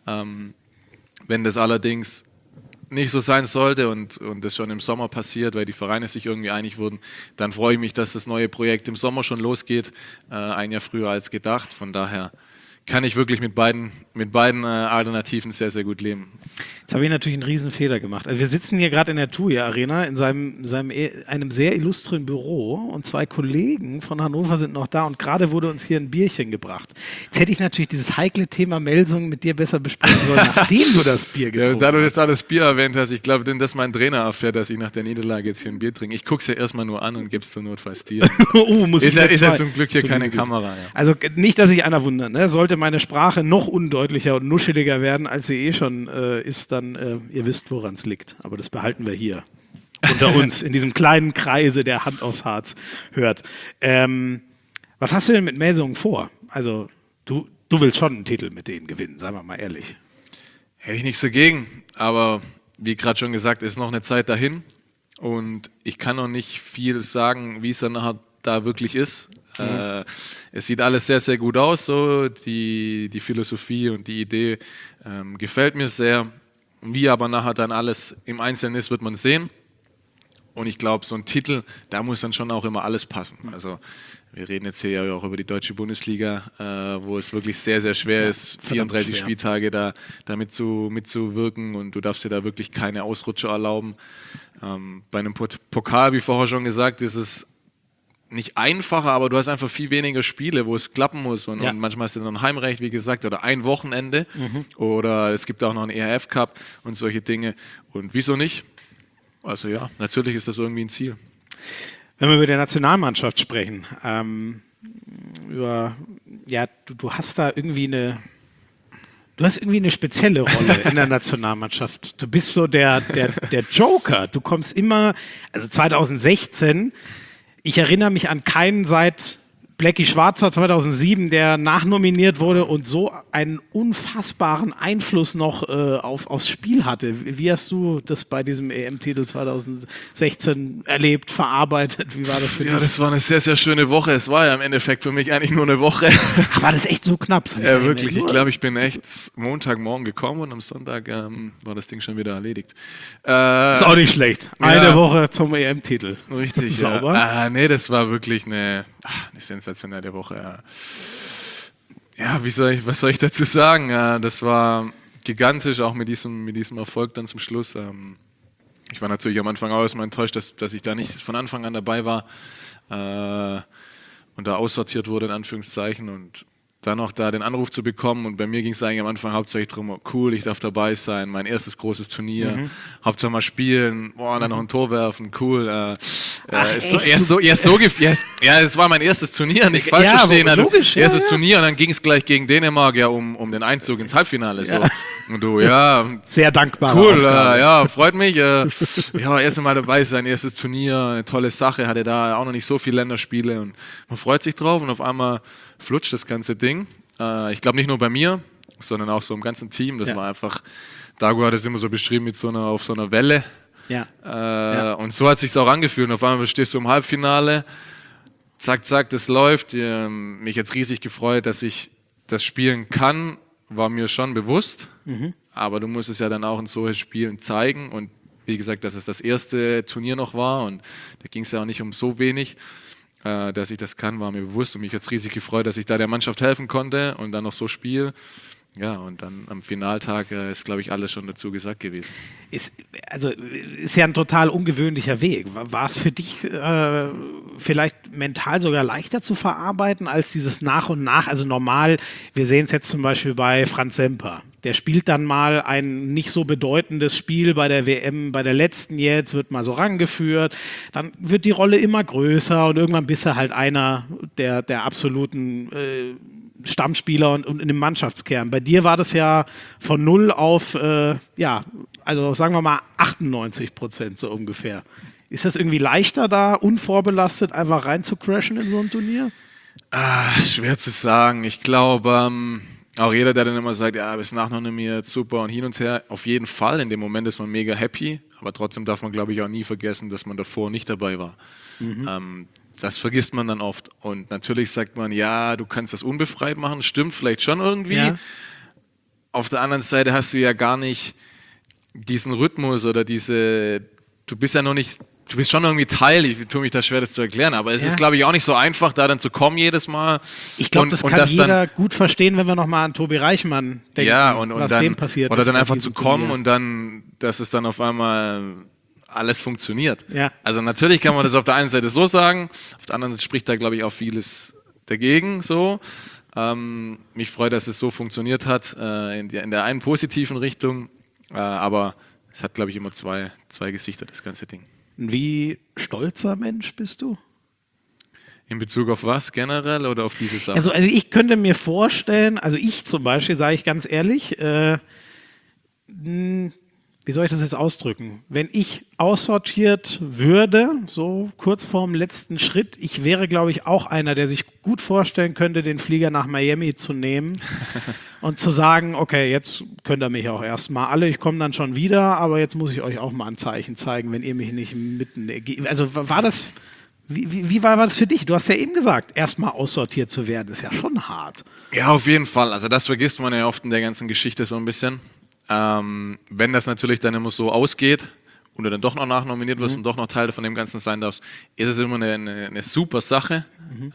Wenn das allerdings nicht so sein sollte und das schon im Sommer passiert, weil die Vereine sich irgendwie einig wurden, dann freue ich mich, dass das neue Projekt im Sommer schon losgeht, ein Jahr früher als gedacht. Von daher kann ich wirklich mit beiden Alternativen sehr, sehr gut leben. Jetzt habe ich natürlich einen riesen Fehler gemacht. Also wir sitzen hier gerade in der TUI Arena in einem sehr illustren Büro und zwei Kollegen von Hannover sind noch da und gerade wurde uns hier ein Bierchen gebracht. Jetzt hätte ich natürlich dieses heikle Thema Melsung mit dir besser besprechen sollen, nachdem du das Bier getrunken hast. Da du jetzt alles Bier erwähnt hast, ich glaube, dass mein Trainer erfährt, dass ich nach der Niederlage jetzt hier ein Bier trinke. Ich gucke es ja erstmal nur an und gebe es zur Notfalls dir. Ist ja zum Glück hier keine Kamera. Ja. Also nicht, dass sich einer wundert. Ne? Sollte meine Sprache noch undeutlicher und nuscheliger werden, als sie schon ist, dann ihr wisst, woran es liegt. Aber das behalten wir hier unter uns, in diesem kleinen Kreise, der Hand aufs Harz hört. Was hast du denn mit Melsungen vor? Also du willst schon einen Titel mit denen gewinnen, seien wir mal ehrlich. Hätte ich nichts dagegen, aber wie gerade schon gesagt, ist noch eine Zeit dahin und ich kann noch nicht viel sagen, wie es dann nachher da wirklich ist. Es sieht alles sehr, sehr gut aus, so die Philosophie und die Idee gefällt mir sehr. Wie aber nachher dann alles im Einzelnen ist, wird man sehen. Und ich glaube, so ein Titel, da muss dann schon auch immer alles passen. Also wir reden jetzt hier ja auch über die deutsche Bundesliga, wo es wirklich sehr, sehr schwer ist, 34 schwer. Spieltage da mitzuwirken und du darfst dir da wirklich keine Ausrutscher erlauben. Bei einem Pokal, wie vorher schon gesagt, ist es nicht einfacher, aber du hast einfach viel weniger Spiele, wo es klappen muss und manchmal hast du dann Heimrecht, wie gesagt, oder ein Wochenende oder es gibt auch noch einen ERF-Cup und solche Dinge und wieso nicht? Also ja, natürlich ist das irgendwie ein Ziel. Wenn wir über die Nationalmannschaft sprechen, du hast da irgendwie eine spezielle Rolle in der Nationalmannschaft. Du bist so der Joker. Du kommst immer, also 2016, ich erinnere mich an keinen seit Blackie Schwarzer 2007, der nachnominiert wurde und so einen unfassbaren Einfluss noch aufs Spiel hatte. Wie hast du das bei diesem EM-Titel 2016 erlebt, verarbeitet? Wie war das für dich? Ja, das war eine sehr, sehr schöne Woche. Es war ja im Endeffekt für mich eigentlich nur eine Woche. Ach, war das echt so knapp? Ja, wirklich. Ich glaube, ich bin echt Montagmorgen gekommen und am Sonntag war das Ding schon wieder erledigt. Ist auch nicht schlecht. Eine Woche zum EM-Titel. Richtig, sauber. Ja. Nee, das war wirklich eine sensationelle Woche. Ja, was soll ich dazu sagen? Das war gigantisch, auch mit diesem Erfolg dann zum Schluss. Ich war natürlich am Anfang auch erstmal enttäuscht, dass ich da nicht von Anfang an dabei war und da aussortiert wurde, in Anführungszeichen. Und dann auch da den Anruf zu bekommen. Und bei mir ging es eigentlich am Anfang hauptsächlich darum, cool, ich darf dabei sein, mein erstes großes Turnier, Hauptsache mal spielen, dann noch ein Tor werfen, cool. Es war mein erstes Turnier, nicht falsch verstehen. Logisch, erstes Turnier und dann ging es gleich gegen Dänemark um den Einzug ins Halbfinale. So. Und du, sehr dankbar. Cool, freut mich. Erst einmal dabei, sein erstes Turnier, eine tolle Sache, hatte da auch noch nicht so viele Länderspiele und man freut sich drauf und auf einmal flutscht das ganze Ding. Ich glaube nicht nur bei mir, sondern auch so im ganzen Team. Das war einfach, Dago hat es immer so beschrieben auf so einer Welle. Und so hat es sich auch angefühlt. Und auf einmal stehst du im Halbfinale, zack, zack, das läuft. Mich jetzt riesig gefreut, dass ich das spielen kann, war mir schon bewusst. Aber du musst es ja dann auch in solchen Spielen zeigen. Und wie gesagt, dass es das erste Turnier noch war und da ging es ja auch nicht um so wenig. Dass ich das kann, war mir bewusst und mich jetzt riesig gefreut, dass ich da der Mannschaft helfen konnte und dann noch so spiele. Ja, und dann am Finaltag ist, glaube ich, alles schon dazu gesagt gewesen. Ist ja ein total ungewöhnlicher Weg. War es für dich vielleicht mental sogar leichter zu verarbeiten als dieses Nach und Nach? Also normal, wir sehen es jetzt zum Beispiel bei Franz Semper. Der spielt dann mal ein nicht so bedeutendes Spiel bei der WM, bei der letzten jetzt, wird mal so rangeführt. Dann wird die Rolle immer größer und irgendwann bist er halt einer der absoluten Stammspieler und in dem Mannschaftskern. Bei dir war das ja von 0 auf, also sagen wir mal 98% so ungefähr. Ist das irgendwie leichter da, unvorbelastet einfach rein zu crashen in so ein Turnier? Schwer zu sagen. Ich glaube, auch jeder, der dann immer sagt, ja, bis nach noch eine mir super und hin und her, auf jeden Fall. In dem Moment ist man mega happy, aber trotzdem darf man, glaube ich, auch nie vergessen, dass man davor nicht dabei war. Das vergisst man dann oft. Und natürlich sagt man, ja, du kannst das unbefreit machen. Stimmt vielleicht schon irgendwie. Ja. Auf der anderen Seite hast du ja gar nicht diesen Rhythmus oder du bist ja noch nicht, du bist schon irgendwie Teil, ich tue mich da schwer, das zu erklären, aber es ist, glaube ich, auch nicht so einfach, da dann zu kommen jedes Mal. Ich glaube, das kann jeder gut verstehen, wenn wir nochmal an Tobi Reichmann denken, und was dann, dem passiert oder ist. Oder dann einfach zu kommen und dann, dass es dann auf einmal alles funktioniert. Ja. Also natürlich kann man das auf der einen Seite so sagen, auf der anderen Seite spricht da, glaube ich, auch vieles dagegen so. Mich freut, dass es so funktioniert hat, in der einen positiven Richtung, aber es hat, glaube ich, immer zwei Gesichter, das ganze Ding. Wie stolzer Mensch bist du? In Bezug auf was generell oder auf diese Sache? Also ich könnte mir vorstellen, also ich zum Beispiel, sage ich ganz ehrlich, wie soll ich das jetzt ausdrücken? Wenn ich aussortiert würde, so kurz vorm letzten Schritt, ich wäre, glaube ich, auch einer, der sich gut vorstellen könnte, den Flieger nach Miami zu nehmen und zu sagen, okay, jetzt könnt ihr mich auch erstmal alle, ich komme dann schon wieder, aber jetzt muss ich euch auch mal ein Zeichen zeigen, wenn ihr mich nicht mitten... Also war das... Wie war das für dich? Du hast ja eben gesagt, erstmal aussortiert zu werden, ist ja schon hart. Ja, auf jeden Fall. Also das vergisst man ja oft in der ganzen Geschichte so ein bisschen. Wenn das natürlich dann immer so ausgeht und du dann doch noch nachnominiert wirst und doch noch Teil von dem Ganzen sein darfst, ist es immer eine super Sache.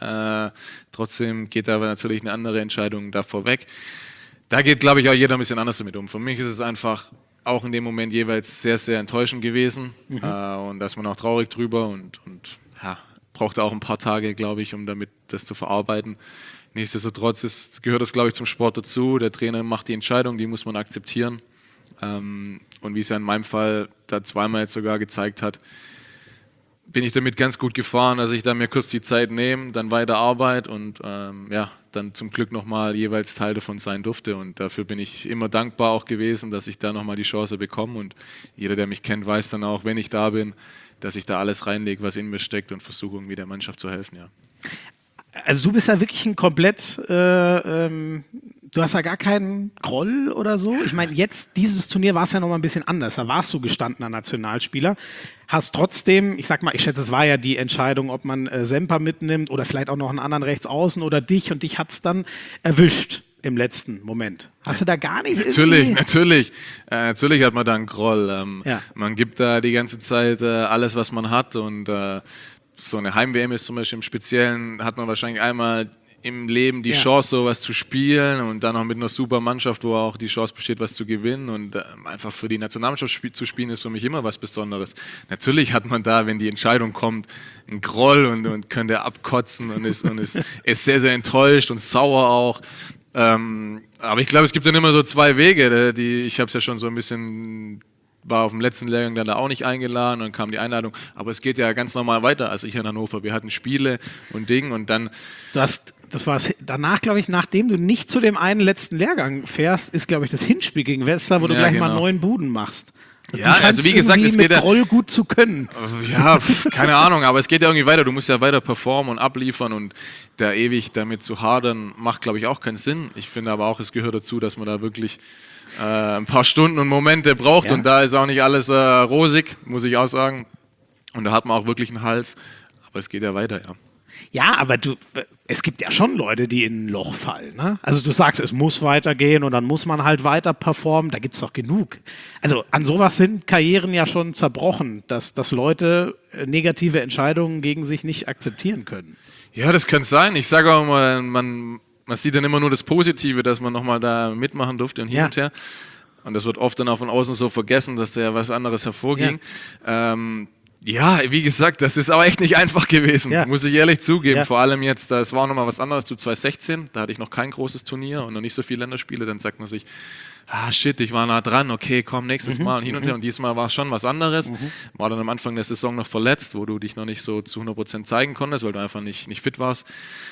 Trotzdem geht aber natürlich eine andere Entscheidung davor weg. Da geht, glaube ich, auch jeder ein bisschen anders damit um. Für mich ist es einfach auch in dem Moment jeweils sehr, sehr enttäuschend gewesen und da ist man auch traurig drüber und braucht auch ein paar Tage, glaube ich, um damit das zu verarbeiten. Nichtsdestotrotz gehört das, glaube ich, zum Sport dazu. Der Trainer macht die Entscheidung, die muss man akzeptieren. Und wie es ja in meinem Fall da zweimal jetzt sogar gezeigt hat, bin ich damit ganz gut gefahren, dass ich da mir kurz die Zeit nehme, dann weiter Arbeit und dann zum Glück nochmal jeweils Teil davon sein durfte. Und dafür bin ich immer dankbar auch gewesen, dass ich da nochmal die Chance bekomme. Und jeder, der mich kennt, weiß dann auch, wenn ich da bin, dass ich da alles reinlege, was in mir steckt und versuche irgendwie der Mannschaft zu helfen, ja. Also du bist ja wirklich ein komplett, du hast ja gar keinen Groll oder so. Ich meine, jetzt, dieses Turnier war es ja noch mal ein bisschen anders. Da warst du gestandener Nationalspieler. Hast trotzdem, ich sag mal, ich schätze, es war ja die Entscheidung, ob man Semper mitnimmt oder vielleicht auch noch einen anderen Rechtsaußen oder dich. Und dich hat es dann erwischt im letzten Moment. Hast du da gar nicht Natürlich hat man da einen Groll. Man gibt da die ganze Zeit alles, was man hat und so eine Heim-WM ist zum Beispiel im Speziellen, hat man wahrscheinlich einmal im Leben die Chance, sowas zu spielen und dann noch mit einer super Mannschaft, wo auch die Chance besteht, was zu gewinnen und einfach für die Nationalmannschaft zu spielen, ist für mich immer was Besonderes. Natürlich hat man da, wenn die Entscheidung kommt, einen Groll und könnte abkotzen und ist sehr, sehr enttäuscht und sauer auch. Aber ich glaube, es gibt dann immer so zwei Wege, ich habe es ja schon so ein bisschen war auf dem letzten Lehrgang dann da auch nicht eingeladen, dann kam die Einladung, aber es geht ja ganz normal weiter als ich in Hannover. Wir hatten Spiele und Ding und dann... Das war es danach, glaube ich, nachdem du nicht zu dem einen letzten Lehrgang fährst, ist, glaube ich, das Hinspiel gegen Wetzlar, wo du gleich mal 9 Buden machst. Ja, also wie gesagt, es geht mit Groll gut zu können. Ja, keine Ahnung, aber es geht ja irgendwie weiter. Du musst ja weiter performen und abliefern und da ewig damit zu hadern, macht, glaube ich, auch keinen Sinn. Ich finde aber auch, es gehört dazu, dass man da wirklich ein paar Stunden und Momente braucht und da ist auch nicht alles rosig, muss ich auch sagen. Und da hat man auch wirklich einen Hals, aber es geht ja weiter, ja. Ja, aber es gibt ja schon Leute, die in ein Loch fallen. Ne? Also du sagst, es muss weitergehen und dann muss man halt weiter performen. Da gibt es doch genug. Also an sowas sind Karrieren ja schon zerbrochen, dass Leute negative Entscheidungen gegen sich nicht akzeptieren können. Ja, das könnte sein. Ich sage auch mal, man sieht dann immer nur das Positive, dass man nochmal da mitmachen durfte und hin und her. Und das wird oft dann auch von außen so vergessen, dass da ja was anderes hervorging. Ja, wie gesagt, das ist aber echt nicht einfach gewesen, muss ich ehrlich zugeben. Vor allem jetzt, das war nochmal was anderes zu 2016, da hatte ich noch kein großes Turnier und noch nicht so viele Länderspiele, dann sagt man sich, shit, ich war nah dran, okay, komm, nächstes Mal und hin und her. Und diesmal war es schon was anderes, war dann am Anfang der Saison noch verletzt, wo du dich noch nicht so zu 100% zeigen konntest, weil du einfach nicht fit warst.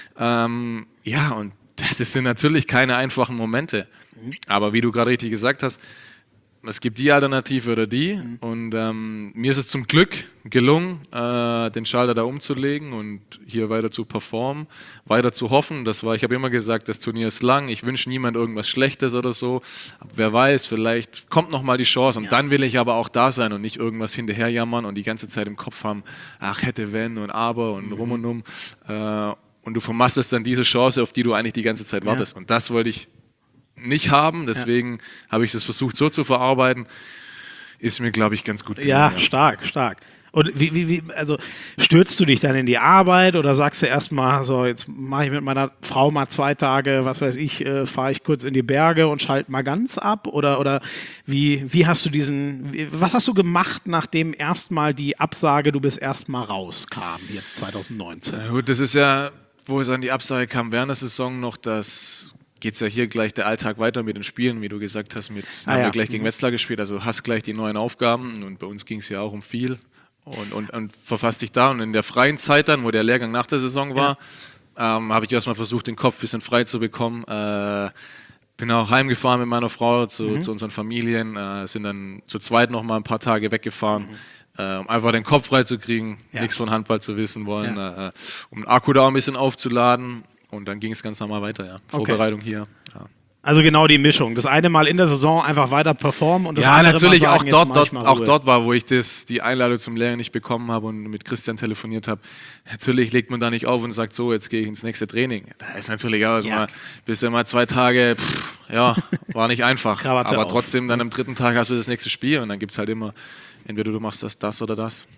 Und das sind natürlich keine einfachen Momente, aber wie du gerade richtig gesagt hast, es gibt die Alternative oder die und mir ist es zum Glück gelungen, den Schalter da umzulegen und hier weiter zu performen, weiter zu hoffen. Ich habe immer gesagt, das Turnier ist lang, ich wünsche niemand irgendwas Schlechtes oder so. Aber wer weiß, vielleicht kommt nochmal die Chance und dann will ich aber auch da sein und nicht irgendwas hinterher jammern und die ganze Zeit im Kopf haben, ach hätte, wenn und aber und rum und um. Und du vermasselst dann diese Chance, auf die du eigentlich die ganze Zeit wartest. Und das wollte ich nicht haben, deswegen habe ich das versucht so zu verarbeiten, ist mir, glaube ich, ganz gut gelungen. Ja, stark. Und also stürzt du dich dann in die Arbeit oder sagst du erstmal, so jetzt mache ich mit meiner Frau mal 2 Tage, was weiß ich, fahre ich kurz in die Berge und schalte mal ganz ab oder wie hast du was hast du gemacht, nachdem erstmal die Absage, du bist erstmal rauskam, jetzt 2019? Na gut, das ist ja, wo es an die Absage kam während der Saison noch, geht es ja hier gleich der Alltag weiter mit den Spielen, wie du gesagt hast, haben wir gleich gegen Wetzlar gespielt, also hast gleich die neuen Aufgaben und bei uns ging es ja auch um viel und verfasst dich da und in der freien Zeit dann, wo der Lehrgang nach der Saison war, habe ich erstmal versucht, den Kopf ein bisschen frei zu bekommen, bin auch heimgefahren mit meiner Frau zu unseren Familien, sind dann zu zweit noch mal ein paar Tage weggefahren, um einfach den Kopf frei zu kriegen, nichts von Handball zu wissen wollen, um den Akku da ein bisschen aufzuladen. Und dann ging es ganz normal weiter, Vorbereitung hier. Ja. Also genau die Mischung. Das eine Mal in der Saison einfach weiter performen und das andere natürlich mal sagen, auch dort war, wo ich die Einladung zum Lehrgang nicht bekommen habe und mit Christian telefoniert habe. Natürlich legt man da nicht auf und sagt so, jetzt gehe ich ins nächste Training. Da ist natürlich auch mal, bist du mal 2 Tage, war nicht einfach. Aber trotzdem dann am 3. Tag hast du das nächste Spiel und dann gibt es halt immer, entweder du machst das oder das.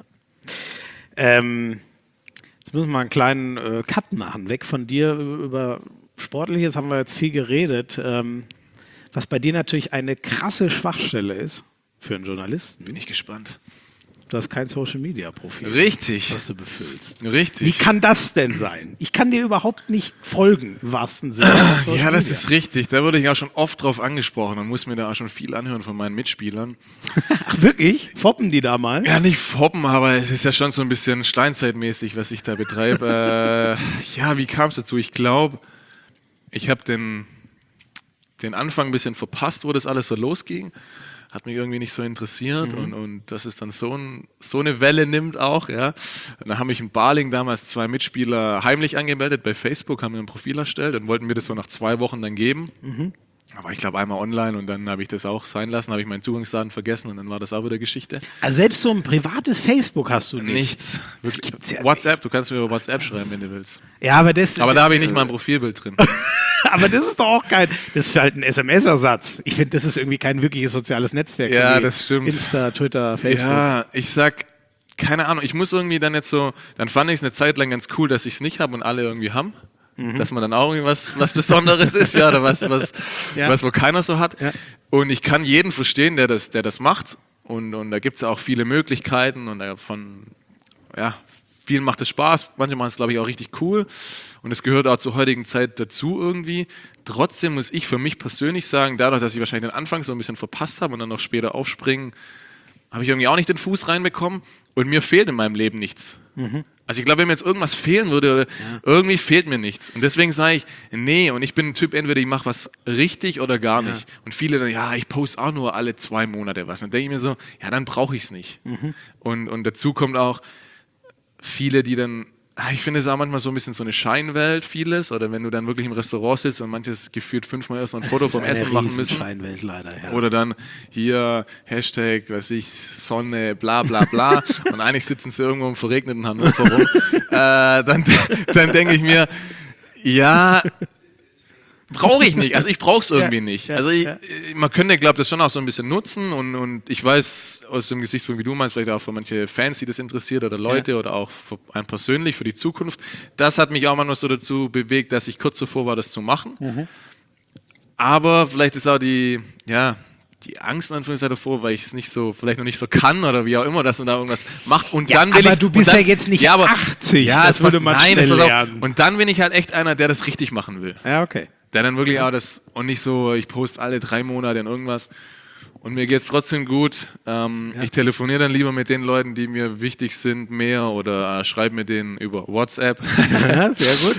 Ja. Jetzt müssen wir mal einen kleinen Cut machen. Weg von dir über Sportliches haben wir jetzt viel geredet. Was bei dir natürlich eine krasse Schwachstelle ist für einen Journalisten. Bin ich gespannt. Du hast kein Social-Media-Profil. Richtig. Was du befüllst. Richtig. Wie kann das denn sein? Ich kann dir überhaupt nicht folgen, im wahrsten Sinne. Ja, das ist richtig. Da wurde ich auch schon oft drauf angesprochen und muss mir da auch schon viel anhören von meinen Mitspielern. Ach wirklich? Foppen die da mal? Ja, nicht foppen, aber es ist ja schon so ein bisschen steinzeitmäßig, was ich da betreibe. Wie kam es dazu? Ich glaube, ich habe den Anfang ein bisschen verpasst, wo das alles so losging. Hat mich irgendwie nicht so interessiert und dass es dann so eine Welle nimmt auch, ja. Und dann haben mich in Baling damals 2 Mitspieler heimlich angemeldet bei Facebook, haben mir ein Profil erstellt und wollten mir das so nach 2 Wochen dann geben. Aber ich glaube einmal online und dann habe ich das auch sein lassen, habe ich meinen Zugangsdaten vergessen und dann war das auch wieder Geschichte. Also selbst so ein privates Facebook hast du nicht? Nichts. Das gibt's ja WhatsApp, du kannst mir über WhatsApp schreiben, wenn du willst. Ja, aber da habe ich nicht mal ein Profilbild drin. Aber das ist doch auch kein, das ist halt ein SMS-Ersatz. Ich finde, das ist irgendwie kein wirkliches soziales Netzwerk. Ja, so das stimmt. Insta, Twitter, Facebook. Ja, ich sag, keine Ahnung, ich muss irgendwie dann dann fand ich es eine Zeit lang ganz cool, dass ich es nicht habe und alle irgendwie haben. Dass man dann auch irgendwie was Besonderes ist, ja, oder was wo keiner so hat. Ja. Und ich kann jeden verstehen, der das macht. Und da gibt es auch viele Möglichkeiten und vielen macht es Spaß, manche machen es, glaube ich, auch richtig cool und es gehört auch zur heutigen Zeit dazu irgendwie. Trotzdem muss ich für mich persönlich sagen, dadurch, dass ich wahrscheinlich den Anfang so ein bisschen verpasst habe und dann noch später aufspringen, habe ich irgendwie auch nicht den Fuß reinbekommen und mir fehlt in meinem Leben nichts. Also ich glaube, wenn mir jetzt irgendwas fehlen würde, oder irgendwie fehlt mir nichts. Und deswegen sage ich, nee, und ich bin ein Typ, entweder ich mache was richtig oder gar nicht. Und viele dann, ja, ich poste auch nur alle 2 Monate was. Und dann denke ich mir so, ja, dann brauche ich es nicht. Und dazu kommt auch viele, die dann, ich finde es auch manchmal so ein bisschen so eine Scheinwelt, vieles. Oder wenn du dann wirklich im Restaurant sitzt und manches gefühlt 5-mal erst noch ein Foto vom Essen machen müssen. Scheinwelt leider, ja. Oder dann hier Hashtag, weiß ich, Sonne, bla bla bla. Und eigentlich sitzen sie irgendwo im verregneten Hannover rum. Dann denke ich mir, ja, brauche ich nicht. Also ich brauche es irgendwie nicht. Also man könnte, glaube ich, das schon auch so ein bisschen nutzen und ich weiß aus dem Gesichtspunkt, wie du meinst, vielleicht auch für manche Fans, die das interessiert oder Leute oder auch für einen persönlich, für die Zukunft. Das hat mich auch manchmal so dazu bewegt, dass ich kurz davor war, das zu machen. Aber vielleicht ist auch die Angst in Anführungszeichen davor, weil ich es vielleicht noch nicht so kann oder wie auch immer, dass man da irgendwas macht und dann will ich. Aber du bist ja jetzt nicht 80, das würde man schnell lernen. Und dann bin ich halt echt einer, der das richtig machen will. Ja, okay. Der dann wirklich auch das, und nicht so, ich poste alle 3 Monate in irgendwas und mir geht es trotzdem gut. Ich telefoniere dann lieber mit den Leuten, die mir wichtig sind, mehr oder schreibe mit denen über WhatsApp. Ja, sehr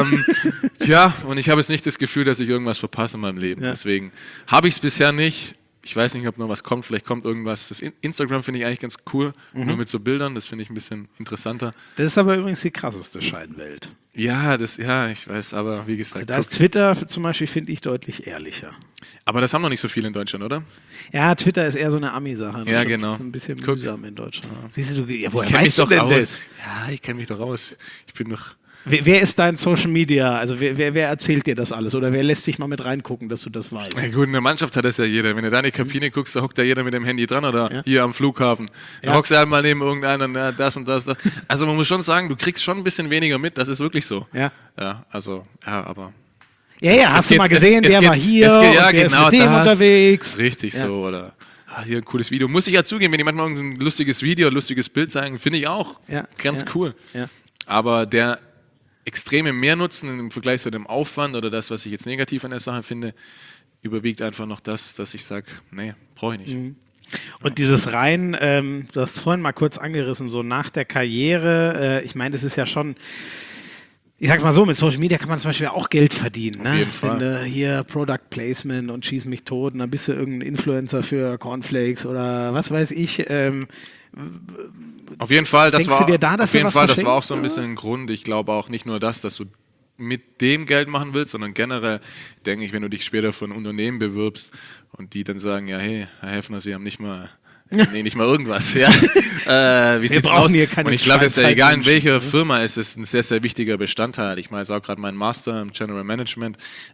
gut. Und ich habe jetzt nicht das Gefühl, dass ich irgendwas verpasse in meinem Leben. Deswegen habe ich es bisher nicht. Ich weiß nicht, ob noch was kommt. Vielleicht kommt irgendwas. Das Instagram finde ich eigentlich ganz cool, nur mit so Bildern. Das finde ich ein bisschen interessanter. Das ist aber übrigens die krasseste Scheinwelt. Ja, ich weiß, aber wie gesagt. Da ist Twitter zum Beispiel, finde ich, deutlich ehrlicher. Aber das haben noch nicht so viele in Deutschland, oder? Ja, Twitter ist eher so eine Ami-Sache. Ja, genau. Das ist ein bisschen mühsam in Deutschland. Siehst du, woher kenn mich weißt du doch denn aus. das? Ja, ich kenne mich doch aus. Ich bin doch. Wer ist dein Social Media? Also wer erzählt dir das alles? Oder wer lässt dich mal mit reingucken, dass du das weißt? Ja, gut, in der Mannschaft hat das ja jeder. Wenn du da in die Kabine guckst, da hockt da jeder mit dem Handy dran oder hier am Flughafen. Da hockst du halt mal neben irgendeinem, das und das. Also man muss schon sagen, du kriegst schon ein bisschen weniger mit. Das ist wirklich so. Ja. Ja, also, ja, aber. Ja, hast du mal gesehen, der war hier und der ist mit dem unterwegs. Richtig so, oder hier ein cooles Video. Muss ich ja zugeben, wenn die manchmal ein lustiges Video, ein lustiges Bild zeigen, finde ich auch ganz cool. Ja. Aber der extreme Mehrnutzen im Vergleich zu dem Aufwand oder das, was ich jetzt negativ an der Sache finde, überwiegt einfach noch das, dass ich sage, nee, brauche ich nicht. Und dieses rein, du hast es vorhin mal kurz angerissen, so nach der Karriere, ich meine, das ist ja schon, ich sag's mal so, mit Social Media kann man zum Beispiel auch Geld verdienen. Ne? Auf jeden Fall. Wenn du hier Product Placement und schieß mich tot und dann bist du irgendein Influencer für Cornflakes oder was weiß ich. Auf jeden Fall, das war auch so ein oder? bisschen ein Grund. Ich glaube auch nicht nur das, dass du mit dem Geld machen willst, sondern generell denke ich, wenn du dich später für ein Unternehmen bewirbst und die dann sagen, ja, hey, Herr Heffner, Sie haben nicht mal irgendwas. Ja. Wie sieht's aus? Und ich glaube, es ist ja egal, in welcher Firma es ist, ein sehr, sehr wichtiger Bestandteil. Ich mache jetzt auch gerade meinen Master im General Management.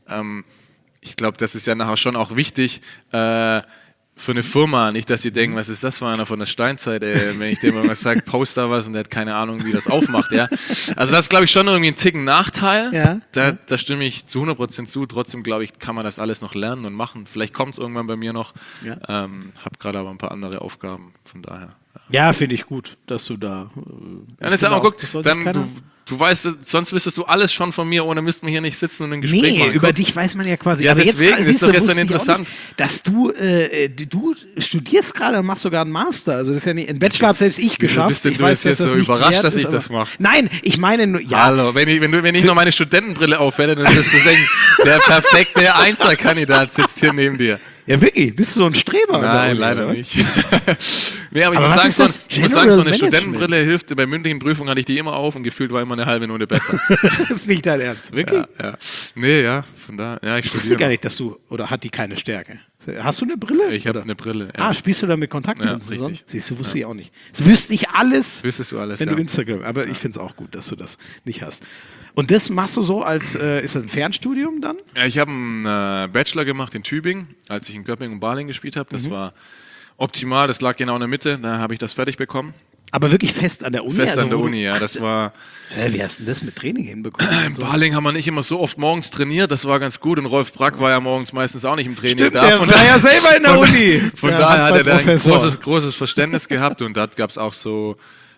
Ich glaube, das ist ja nachher schon auch wichtig, für eine Firma, nicht, dass sie denken, was ist das für einer von der Steinzeit, ey, wenn ich dem irgendwas sage, post da was und der hat keine Ahnung, wie das aufmacht, ja. Also das ist, glaube ich, schon irgendwie ein Ticken Nachteil, da stimme ich zu 100% zu, trotzdem, glaube ich, kann man das alles noch lernen und machen. Vielleicht kommt es irgendwann bei mir noch, habe gerade aber ein paar andere Aufgaben, von daher. Ja, finde ich gut, dass du da... Ja, das ist ja auch, guck, dann du weißt, sonst wüsstest du alles schon von mir, ohne müssten wir hier nicht sitzen und ein Gespräch machen. Über dich weiß man ja quasi. Ja, aber deswegen jetzt, ist doch jetzt dann interessant. Nicht, dass du studierst gerade und machst sogar einen Master. Also das ist ja nicht, ein Bachelor habe selbst ich geschafft. Bist denn du jetzt hier so überrascht, dass ich das mache? Nein, ich meine nur, ja. Hallo, wenn ich noch meine Studentenbrille aufwerde, dann wirst du denken, der perfekte Einzelkandidat sitzt hier neben dir. Ja, wirklich? Bist du so ein Streber? Nein, leider nicht. Nee, aber ich muss sagen, so eine Studentenbrille hilft, bei mündlichen Prüfungen hatte ich die immer auf und gefühlt war immer eine halbe Minute besser. Das ist nicht dein Ernst, wirklich? Ja. Nee, ja, von da. Ja, ich wusste gar nicht, oder hat die keine Stärke? Hast du eine Brille? Ich habe eine Brille. Ja. Spielst du da mit Kontaktlinsen? Ja, richtig. Siehst du, wusste ich auch nicht. Das wüsste ich alles. Wüsstest du alles, wenn du Instagram. Aber ich finde es auch gut, dass du das nicht hast. Und das machst du so als, ist das ein Fernstudium dann? Ja, ich habe einen Bachelor gemacht in Tübingen, als ich in Göppingen und Baling gespielt habe. Das war optimal, das lag genau in der Mitte, da habe ich das fertig bekommen. Aber wirklich fest an der Uni? Fest an der Uni, ja. Das war. Wie hast du denn das mit Training hinbekommen? In Baling haben wir nicht immer so oft morgens trainiert, das war ganz gut. Und Rolf Brack war ja morgens meistens auch nicht im Training. Stimmt, der war ja selber in der Uni. Von daher hat er da ein großes Verständnis gehabt und dort gab es auch so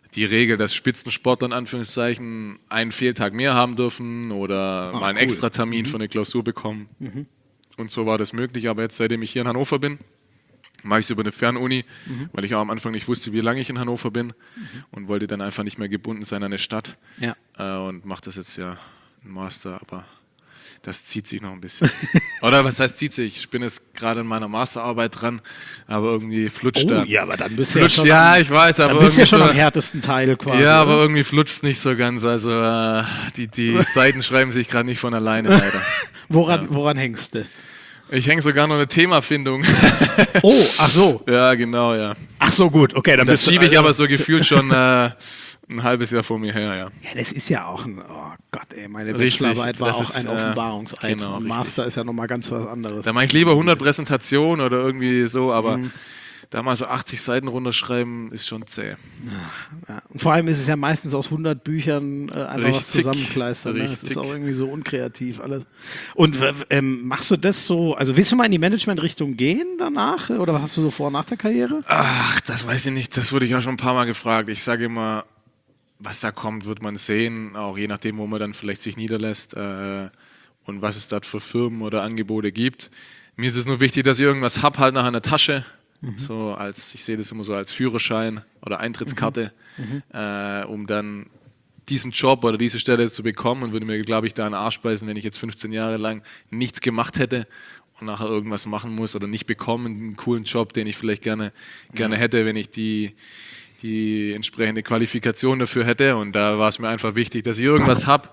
die Regel, dass Spitzensportler in Anführungszeichen einen Fehltag mehr haben dürfen oder mal einen Extratermin für eine Klausur bekommen. Und so war das möglich. Aber jetzt, seitdem ich hier in Hannover bin, mache ich es über eine Fernuni, weil ich auch am Anfang nicht wusste, wie lange ich in Hannover bin und wollte dann einfach nicht mehr gebunden sein an eine Stadt. Und mache das jetzt ja ein Master, aber das zieht sich noch ein bisschen. Oder was heißt zieht sich? Ich bin jetzt gerade in meiner Masterarbeit dran, aber irgendwie flutscht da. Ja, aber dann bist du ich weiß, aber dann bist du ja schon so, am härtesten Teil quasi. Ja, aber irgendwie flutscht es nicht so ganz. Also die Seiten schreiben sich gerade nicht von alleine leider. Woran hängst du? Ich hänge sogar noch eine Themafindung. Oh, ach so. Ja, genau, ja. Ach so, gut. Okay, dann das schiebe ich aber so gefühlt schon ein halbes Jahr vor mir her, ja. Ja, das ist ja auch oh Gott, ey, meine Bachelorarbeit war auch ein Offenbarungseid. Genau, und Master ist ja nochmal ganz was anderes. Da mache ich lieber 100 Präsentationen oder irgendwie so, aber da mal so 80 Seiten runterschreiben ist schon zäh. Ja. Und vor allem ist es ja meistens aus 100 Büchern einfach was zusammenkleistern. Ne? Das ist auch irgendwie so unkreativ alles. Und machst du das so, also willst du mal in die Management-Richtung gehen danach? Oder was hast du so vor nach der Karriere? Ach, das weiß ich nicht. Das wurde ich auch schon ein paar Mal gefragt. Ich sage immer, was da kommt, wird man sehen, auch je nachdem, wo man dann vielleicht sich niederlässt und was es dort für Firmen oder Angebote gibt. Mir ist es nur wichtig, dass ich irgendwas habe, halt nach einer Tasche, so ich sehe das immer so als Führerschein oder Eintrittskarte, um dann diesen Job oder diese Stelle zu bekommen und würde mir, glaube ich, da einen Arsch beißen, wenn ich jetzt 15 Jahre lang nichts gemacht hätte und nachher irgendwas machen muss oder nicht bekommen, einen coolen Job, den ich vielleicht gerne hätte, wenn ich die entsprechende Qualifikation dafür hätte. Und da war es mir einfach wichtig, dass ich irgendwas habe.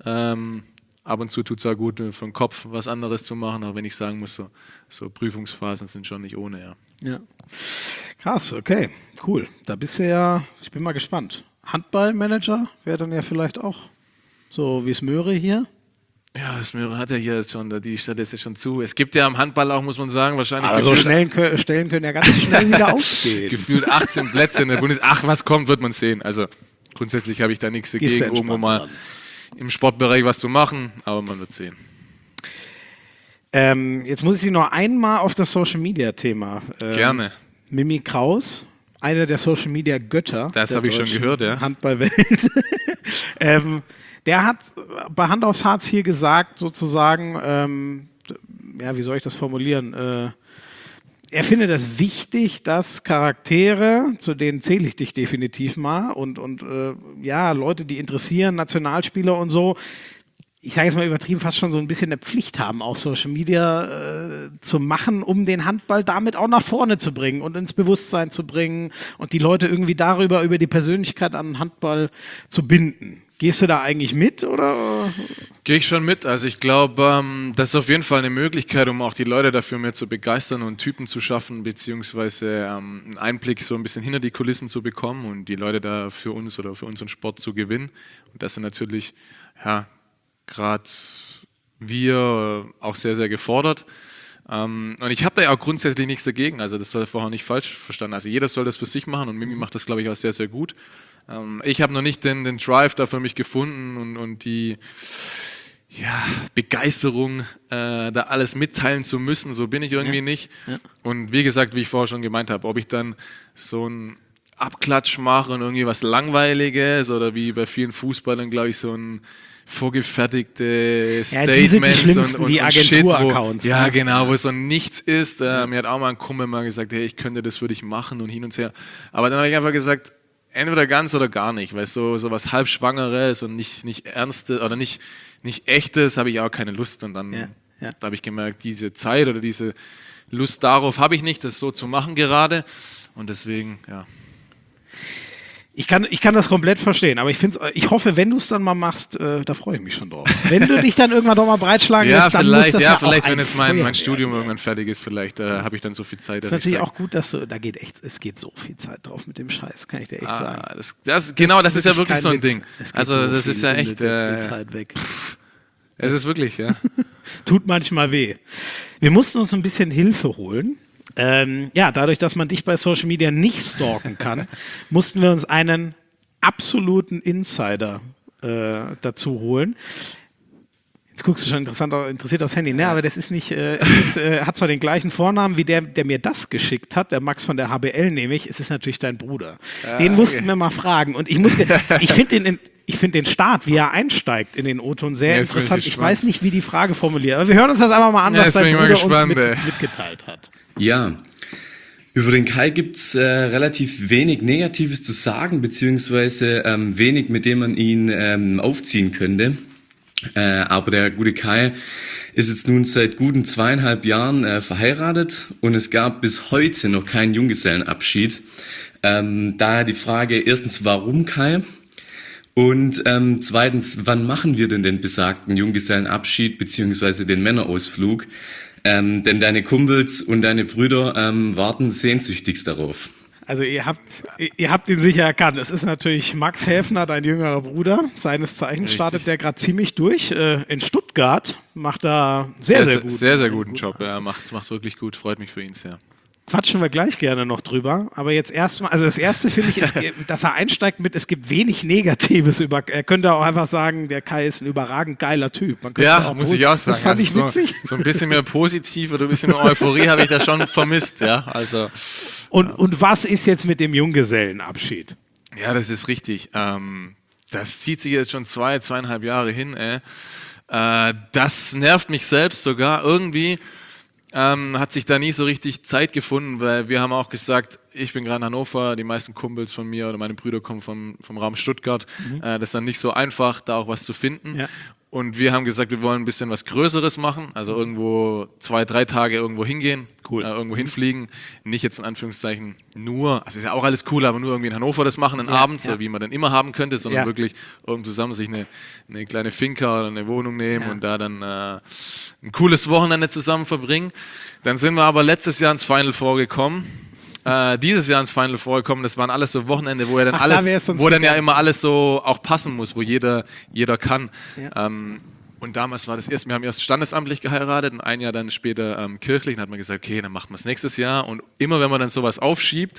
Ab und zu tut es auch gut, vom Kopf was anderes zu machen, auch wenn ich sagen muss, so Prüfungsphasen sind schon nicht ohne. Ja. Krass, okay, cool. Da bist du ja, ich bin mal gespannt. Handballmanager wäre dann ja vielleicht auch so wie Smöre hier. Ja, das hat ja hier schon, die Stelle ist ja schon zu. Es gibt ja am Handball auch, muss man sagen, wahrscheinlich. Aber so Stellen können ja ganz schnell wieder ausgehen. Gefühlt 18 Plätze in der Bundesliga. Ach, was kommt, wird man sehen. Also grundsätzlich habe ich da nichts dagegen, irgendwo mal im Sportbereich was zu machen, aber man wird sehen. Jetzt muss ich Sie noch einmal auf das Social-Media-Thema. Gerne. Mimi Kraus, eine der Social-Media-Götter. Das habe ich schon gehört, ja. Handballwelt. Der hat bei Hand aufs Harz hier gesagt, sozusagen, wie soll ich das formulieren? Er findet es wichtig, dass Charaktere, zu denen zähle ich dich definitiv mal, und Leute, die interessieren, Nationalspieler und so, ich sage jetzt mal übertrieben, fast schon so ein bisschen eine Pflicht haben, auch Social Media zu machen, um den Handball damit auch nach vorne zu bringen und ins Bewusstsein zu bringen und die Leute irgendwie über die Persönlichkeit an Handball zu binden. Gehst du da eigentlich mit, oder? Gehe ich schon mit. Also ich glaube, das ist auf jeden Fall eine Möglichkeit, um auch die Leute dafür mehr zu begeistern und Typen zu schaffen, beziehungsweise einen Einblick so ein bisschen hinter die Kulissen zu bekommen und die Leute da für uns oder für unseren Sport zu gewinnen. Und das sind natürlich, gerade wir auch sehr, sehr gefordert. Und ich habe da ja auch grundsätzlich nichts dagegen. Also das soll vorher nicht falsch verstanden. Also jeder soll das für sich machen und Mimi macht das, glaube ich, auch sehr, sehr gut. Ich habe noch nicht den Drive da für mich gefunden und die Begeisterung, da alles mitteilen zu müssen. So bin ich irgendwie nicht. Ja. Und wie gesagt, wie ich vorher schon gemeint habe, ob ich dann so einen Abklatsch mache und irgendwie was Langweiliges oder wie bei vielen Fußballern, glaube ich, so ein vorgefertigte Statements und die Agentur-Accounts. Ja, genau, wo es so nichts ist. Mir hat auch mal ein Kumpel mal gesagt, hey, ich könnte das für dich machen und hin und her. Aber dann habe ich einfach gesagt, entweder ganz oder gar nicht, weil so was Halbschwangeres und nicht Ernstes oder nicht Echtes habe ich auch keine Lust. Und dann da habe ich gemerkt, diese Zeit oder diese Lust darauf habe ich nicht, das so zu machen gerade. Und deswegen, Ich kann das komplett verstehen, aber ich hoffe, wenn du es dann mal machst, da freue ich mich schon drauf. Wenn du dich dann irgendwann doch mal breitschlagen lässt, dann muss das vielleicht, wenn jetzt mein Studium irgendwann fertig ist, vielleicht habe ich dann so viel Zeit. Das ist natürlich auch gut, dass es geht so viel Zeit drauf mit dem Scheiß, kann ich dir echt sagen. Das ist ja wirklich so ein Ding. Also das ist ja echt Zeit weg. Es ist wirklich, Tut manchmal weh. Wir mussten uns ein bisschen Hilfe holen. Dadurch, dass man dich bei Social Media nicht stalken kann, mussten wir uns einen absoluten Insider dazu holen. Jetzt guckst du schon interessiert aufs Handy, ne? Aber das ist nicht, hat zwar den gleichen Vornamen wie der mir das geschickt hat, der Max von der HBL nämlich, es ist natürlich dein Bruder. Den mussten wir mal fragen und ich finde den Start, wie er einsteigt in den O-Ton, sehr interessant. Ich weiß nicht, wie die Frage formuliert, aber wir hören uns das einfach mal an, was dein Bruder uns mitgeteilt hat. Ja, über den Kai gibt's relativ wenig Negatives zu sagen, beziehungsweise wenig, mit dem man ihn aufziehen könnte. Aber der gute Kai ist jetzt nun seit guten 2,5 Jahren verheiratet und es gab bis heute noch keinen Junggesellenabschied. Daher die Frage, erstens, warum Kai? Und zweitens, wann machen wir denn den besagten Junggesellenabschied beziehungsweise den Männerausflug? Denn deine Kumpels und deine Brüder warten sehnsüchtigst darauf. Also ihr habt ihn sicher erkannt. Es ist natürlich Max Häfner, dein jüngerer Bruder. Seines Zeichens startet der gerade ziemlich durch. In Stuttgart macht er sehr guten Job. Er macht's wirklich gut. Freut mich für ihn sehr. Quatschen wir gleich gerne noch drüber. Aber jetzt erstmal, also das Erste finde ich, ist, dass er einsteigt mit, es gibt wenig Negatives über. Er könnte auch einfach sagen, der Kai ist ein überragend geiler Typ. Ja, muss ich auch sagen. Das fand ich witzig. So ein bisschen mehr positiv oder ein bisschen mehr Euphorie habe ich da schon vermisst. Ja, also. Und was ist jetzt mit dem Junggesellenabschied? Ja, das ist richtig. Das zieht sich jetzt schon 2,5 Jahre hin. Das nervt mich selbst sogar irgendwie. Hat sich da nie so richtig Zeit gefunden, weil wir haben auch gesagt, ich bin gerade in Hannover, die meisten Kumpels von mir oder meine Brüder kommen vom Raum Stuttgart. Das ist dann nicht so einfach, da auch was zu finden. Ja. Und wir haben gesagt, wir wollen ein bisschen was Größeres machen, also irgendwo 2-3 Tage irgendwo hingehen, irgendwo hinfliegen. Nicht jetzt in Anführungszeichen nur, also ist ja auch alles cool, aber nur irgendwie in Hannover das machen, einen Abend, so wie man dann immer haben könnte, sondern wirklich irgendwo zusammen sich eine kleine Finca oder eine Wohnung nehmen und da dann ein cooles Wochenende zusammen verbringen. Dann sind wir aber letztes Jahr ins Final Four gekommen. Dieses Jahr ins Final Four gekommen, das waren alles so Wochenende, wo dann ja immer alles so auch passen muss, wo jeder kann. Ja. Und damals war das erst, wir haben erst standesamtlich geheiratet und ein Jahr dann später kirchlich, und hat man gesagt, okay, dann macht man es nächstes Jahr. Und immer wenn man dann sowas aufschiebt,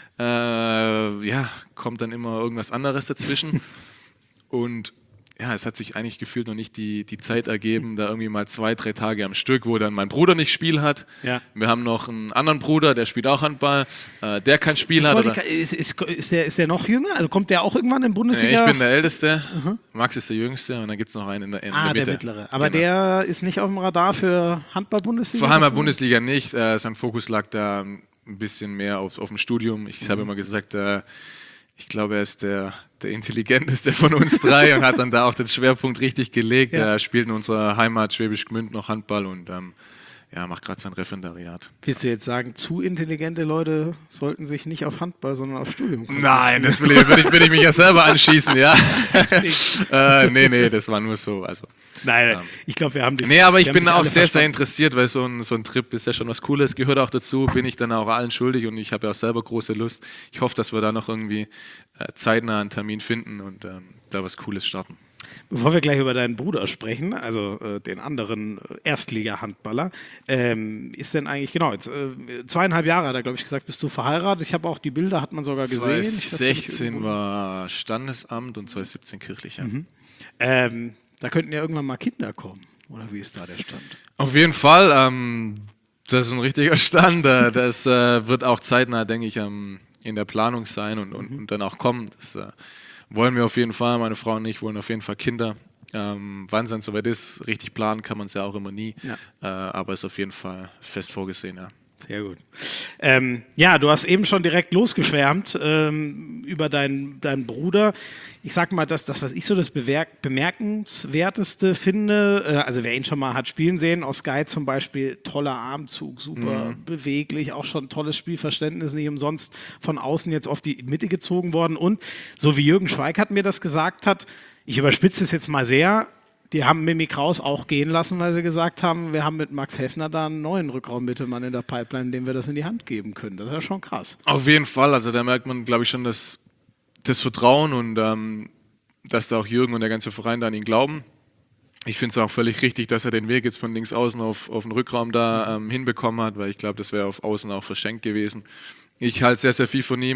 kommt dann immer irgendwas anderes dazwischen. Und ja, es hat sich eigentlich gefühlt noch nicht die Zeit ergeben, da irgendwie mal 2-3 Tage am Stück, wo dann mein Bruder nicht Spiel hat. Ja. Wir haben noch einen anderen Bruder, der spielt auch Handball, der kein Spiel hat. Ist der noch jünger? Also kommt der auch irgendwann in die Bundesliga? Ich bin der Älteste, Max ist der Jüngste und dann gibt es noch einen in der Mitte. Der Mittlere. Aber der ist nicht auf dem Radar für Handball-Bundesliga? Für Handball-Bundesliga nicht. Sein Fokus lag da ein bisschen mehr auf dem Studium. Ich habe immer gesagt, ich glaube, er ist der intelligenteste von uns 3 und hat dann da auch den Schwerpunkt richtig gelegt. Ja. Er spielt in unserer Heimat Schwäbisch Gmünd noch Handball und macht gerade sein Referendariat. Willst du jetzt sagen, zu intelligente Leute sollten sich nicht auf Handball, sondern auf Studium konzentrieren? Nein, das will ich mich ja selber anschießen, ja. Nee, das war nur so. Also, nein, ich glaube, wir haben dich. Nee, aber ich bin auch sehr, sehr interessiert, weil so ein Trip ist ja schon was Cooles, gehört auch dazu, bin ich dann auch allen schuldig und ich habe ja auch selber große Lust. Ich hoffe, dass wir da noch irgendwie zeitnah einen Termin finden und da was Cooles starten. Bevor wir gleich über deinen Bruder sprechen, also den anderen Erstliga-Handballer, ist denn eigentlich, genau, jetzt 2,5 Jahre hat er, glaube ich, gesagt, bist du verheiratet. Ich habe auch die Bilder, hat man sogar gesehen. 2016 war Standesamt und 2017 kirchlicher. Da könnten ja irgendwann mal Kinder kommen, oder wie ist da der Stand? Auf jeden Fall, das ist ein richtiger Stand. Das wird auch zeitnah, denke ich, in der Planung sein und dann auch kommen. Das wollen wir auf jeden Fall, meine Frau und ich wollen auf jeden Fall Kinder. Wann es dann soweit ist, richtig planen kann man es ja auch immer nie, aber ist auf jeden Fall fest vorgesehen, ja. Sehr gut. Du hast eben schon direkt losgeschwärmt über deinen Bruder. Ich sag mal, das, was ich so das Bemerkenswerteste finde, also wer ihn schon mal hat spielen sehen, aus Sky zum Beispiel, toller Armzug, super beweglich, auch schon tolles Spielverständnis, nicht umsonst von außen jetzt auf die Mitte gezogen worden. Und so wie Jürgen Schweikart mir das gesagt hat, ich überspitze es jetzt mal sehr, die haben Mimi Kraus auch gehen lassen, weil sie gesagt haben, wir haben mit Max Häfner da einen neuen Rückraummittelmann in der Pipeline, dem wir das in die Hand geben können. Das ist ja schon krass. Auf jeden Fall, also da merkt man, glaube ich, schon das Vertrauen und dass da auch Jürgen und der ganze Verein da an ihn glauben. Ich finde es auch völlig richtig, dass er den Weg jetzt von links außen auf den Rückraum da hinbekommen hat, weil ich glaube, das wäre auf Außen auch verschenkt gewesen. Ich halte sehr, sehr viel von ihm.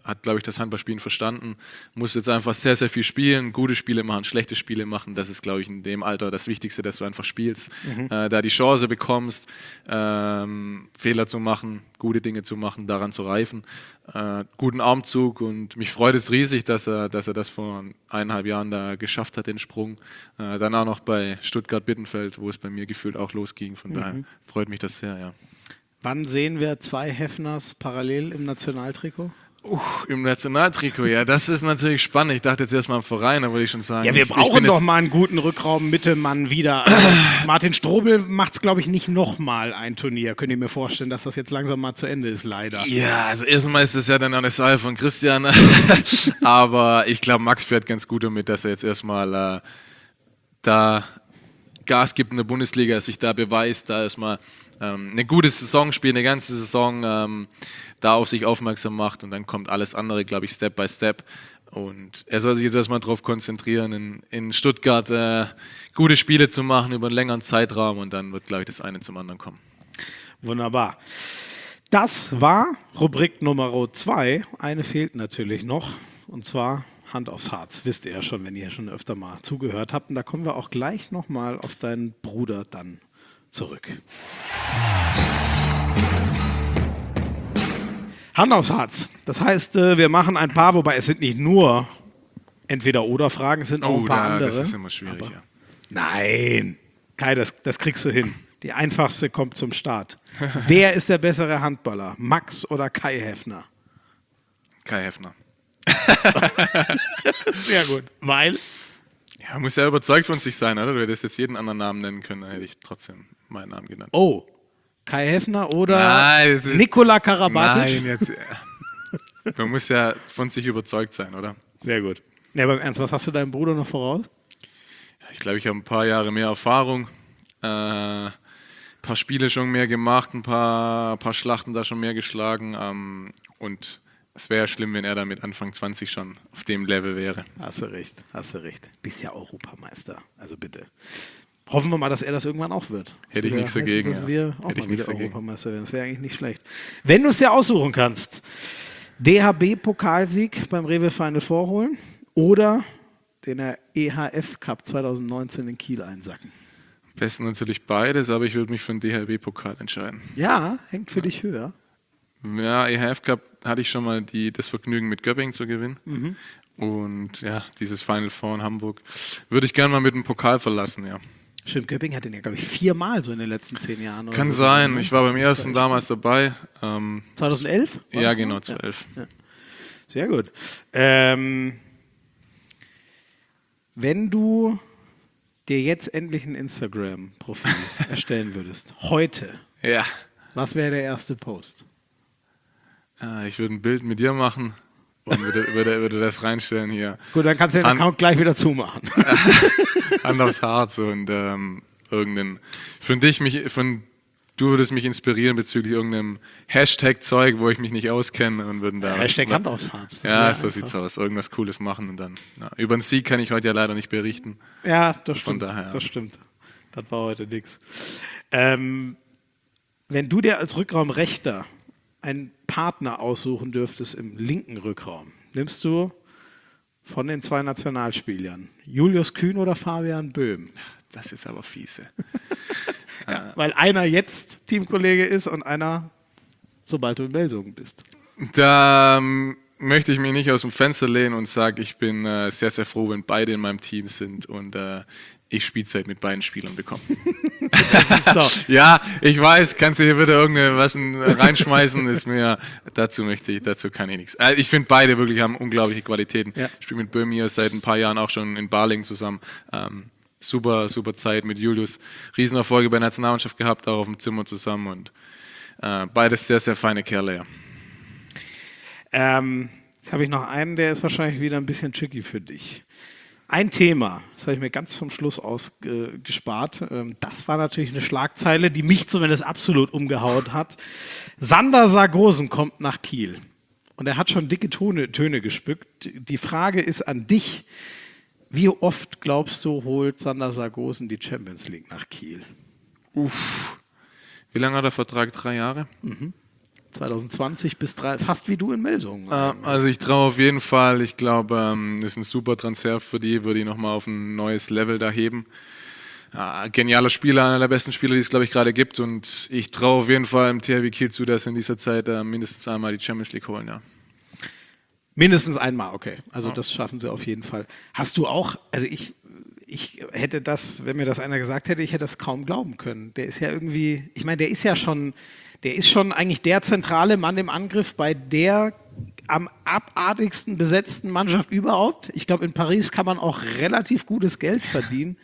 hat, glaube ich, das Handballspielen verstanden, muss jetzt einfach sehr, sehr viel spielen, gute Spiele machen, schlechte Spiele machen. Das ist, glaube ich, in dem Alter das Wichtigste, dass du einfach spielst, da die Chance bekommst, Fehler zu machen, gute Dinge zu machen, daran zu reifen. Guten Armzug und mich freut es riesig, dass er das vor 1,5 Jahren da geschafft hat, den Sprung. Dann auch noch bei Stuttgart-Bittenfeld, wo es bei mir gefühlt auch losging. Von daher freut mich das sehr, ja. Wann sehen wir 2 Heffners parallel im Nationaltrikot? Im Nationaltrikot, ja, das ist natürlich spannend. Ich dachte jetzt erstmal im Verein, da würde ich schon sagen. Ja, wir brauchen doch mal einen guten Rückraum-Mittelmann wieder. Also Martin Strobel macht es, glaube ich, nicht nochmal ein Turnier. Könnt ihr mir vorstellen, dass das jetzt langsam mal zu Ende ist, leider. Ja, also erstmal ist es ja dann eine Sache von Christian. Aber ich glaube, Max fährt ganz gut damit, dass er jetzt erstmal da Gas gibt in der Bundesliga, sich da beweist, da erstmal eine gute Saison spielt, eine ganze Saison da auf sich aufmerksam macht und dann kommt alles andere, glaube ich, Step by Step. Und er soll sich jetzt erstmal darauf konzentrieren, in Stuttgart gute Spiele zu machen über einen längeren Zeitraum und dann wird, glaube ich, das eine zum anderen kommen. Wunderbar. Das war Rubrik Nummer 2. Eine fehlt natürlich noch und zwar Hand aufs Harz. Wisst ihr ja schon, wenn ihr schon öfter mal zugehört habt. Und da kommen wir auch gleich nochmal auf deinen Bruder dann zurück. Hand aufs Harz. Das heißt, wir machen ein paar, wobei es sind nicht nur Entweder-Oder-Fragen, es sind auch ein paar andere. Das ist immer schwierig, Aber ja. Nein, Kai, das kriegst du hin. Die einfachste kommt zum Start. Wer ist der bessere Handballer? Max oder Kai Heffner? Kai Heffner. Sehr gut. Weil? Ja, muss ja überzeugt von sich sein, oder? Du hättest jetzt jeden anderen Namen nennen können, dann hätte ich trotzdem meinen Namen genannt. Oh, Kai Heffner oder Nein, Nikola Karabatic? Nein, jetzt. Man muss ja von sich überzeugt sein, oder? Sehr gut. Ja, aber im Ernst, was hast du deinem Bruder noch voraus? Ich glaube, ich habe ein paar Jahre mehr Erfahrung, ein paar Spiele schon mehr gemacht, ein paar Schlachten da schon mehr geschlagen und es wäre ja schlimm, wenn er da mit Anfang 20 schon auf dem Level wäre. Hast du recht. Bist ja Europameister, also bitte. Hoffen wir mal, dass er das irgendwann auch wird. Hätte ich nichts dagegen. Dass wir auch Hätte ich mal nichts wieder dagegen. Europameister werden. Das wäre eigentlich nicht schlecht. Wenn du es dir aussuchen kannst, DHB-Pokalsieg beim Rewe Final vorholen oder den EHF Cup 2019 in Kiel einsacken? Am besten natürlich beides, aber ich würde mich für den DHB-Pokal entscheiden. Ja, hängt für dich höher. Ja, EHF Cup hatte ich schon mal das Vergnügen mit Göppingen zu gewinnen. Und ja, dieses Final Four in Hamburg würde ich gerne mal mit dem Pokal verlassen, ja. Stimmt, Göppingen hat den ja, glaube ich, 4-mal so in den letzten 10 Jahren. Oder Kann so. sein, ich war beim ersten damals dabei. 2011? War Ja, das genau, noch? 2011. Ja. Sehr gut. Wenn du dir jetzt endlich ein Instagram-Profil erstellen würdest, heute, Ja. was wäre der erste Post? Ich würde ein Bild mit dir machen und würde das reinstellen hier. Gut, dann kannst du den Account gleich wieder zumachen. Hand aufs Harz und irgendeinen. Du würdest mich inspirieren bezüglich irgendeinem Hashtag-Zeug, wo ich mich nicht auskenne und würden da. Hashtag Hand aufs Harz. Das Ja, wäre so einfach. sieht's aus. Irgendwas Cooles machen und dann. Ja. Über den Sieg kann ich heute ja leider nicht berichten. Ja, das Von stimmt. daher. Das stimmt. Das war heute nix. Wenn du dir als Rückraumrechter einen Partner aussuchen dürftest im linken Rückraum, nimmst du von den 2 Nationalspielern Julius Kühn oder Fabian Böhm? Das ist aber fiese. Ja, weil einer jetzt Teamkollege ist und einer, sobald du in Melsungen bist. Da möchte ich mich nicht aus dem Fenster lehnen und sage, ich bin sehr, sehr froh, wenn beide in meinem Team sind und ich Spielzeit mit beiden Spielern bekomme. So. Ja, ich weiß, kannst du hier wieder irgendwas reinschmeißen, dazu kann ich nichts. Ich finde beide wirklich haben unglaubliche Qualitäten. Ja. Ich spiele mit Böhm hier seit ein paar Jahren auch schon in Balingen zusammen. Super Zeit mit Julius. Riesenerfolge bei der Nationalmannschaft gehabt, auch auf dem Zimmer zusammen und beides sehr, sehr feine Kerle, ja. Jetzt habe ich noch einen, der ist wahrscheinlich wieder ein bisschen tricky für dich. Ein Thema, das habe ich mir ganz zum Schluss ausgespart. Das war natürlich eine Schlagzeile, die mich zumindest absolut umgehauen hat. Sander Sargosen kommt nach Kiel. Und er hat schon dicke Töne gespückt. Die Frage ist an dich, wie oft glaubst du, holt Sander Sargosen die Champions League nach Kiel? Wie lange hat der Vertrag? 3 Jahre? 2020 bis fast wie du in Melsungen. Also ich traue auf jeden Fall. Ich glaube, das ist ein super Transfer für die, würde ich nochmal auf ein neues Level da heben. Genialer Spieler, einer der besten Spieler, die es, glaube ich, gerade gibt. Und ich traue auf jeden Fall im THW Kiel zu, dass sie in dieser Zeit mindestens einmal die Champions League holen, ja. Mindestens einmal, okay. Also das schaffen sie auf jeden Fall. Hast du auch, also ich hätte das, wenn mir das einer gesagt hätte, ich hätte das kaum glauben können. Der ist ja irgendwie, ich meine, der ist schon eigentlich der zentrale Mann im Angriff bei der am abartigsten besetzten Mannschaft überhaupt. Ich glaube, in Paris kann man auch relativ gutes Geld verdienen.